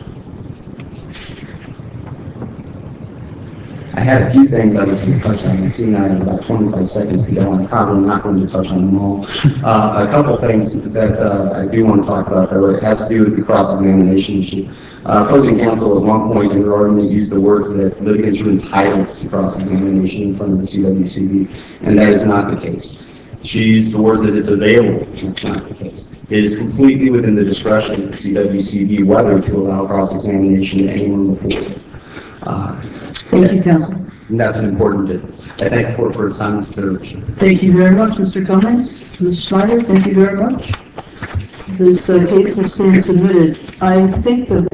I had a few things I was going to touch on. I see I have about twenty-five seconds to go, and I'm probably not going to touch on them all. Uh, a couple things that uh, I do want to talk about, though, it has to do with the cross-examination issue. Uh, opposing counsel at one point in her argument used the words that litigants are entitled to cross-examination in front of the C W C B, and that is not the case. She used the word that it's available, and that's not the case. It is completely within the discretion of the C W C B whether to allow cross-examination to anyone before. Uh, Thank you, counsel. And that's an important bit. I thank the court for its time and consideration. Thank you very much, Mister Cummings. Miz Schneider, thank you very much. This uh, case will stand submitted. I think that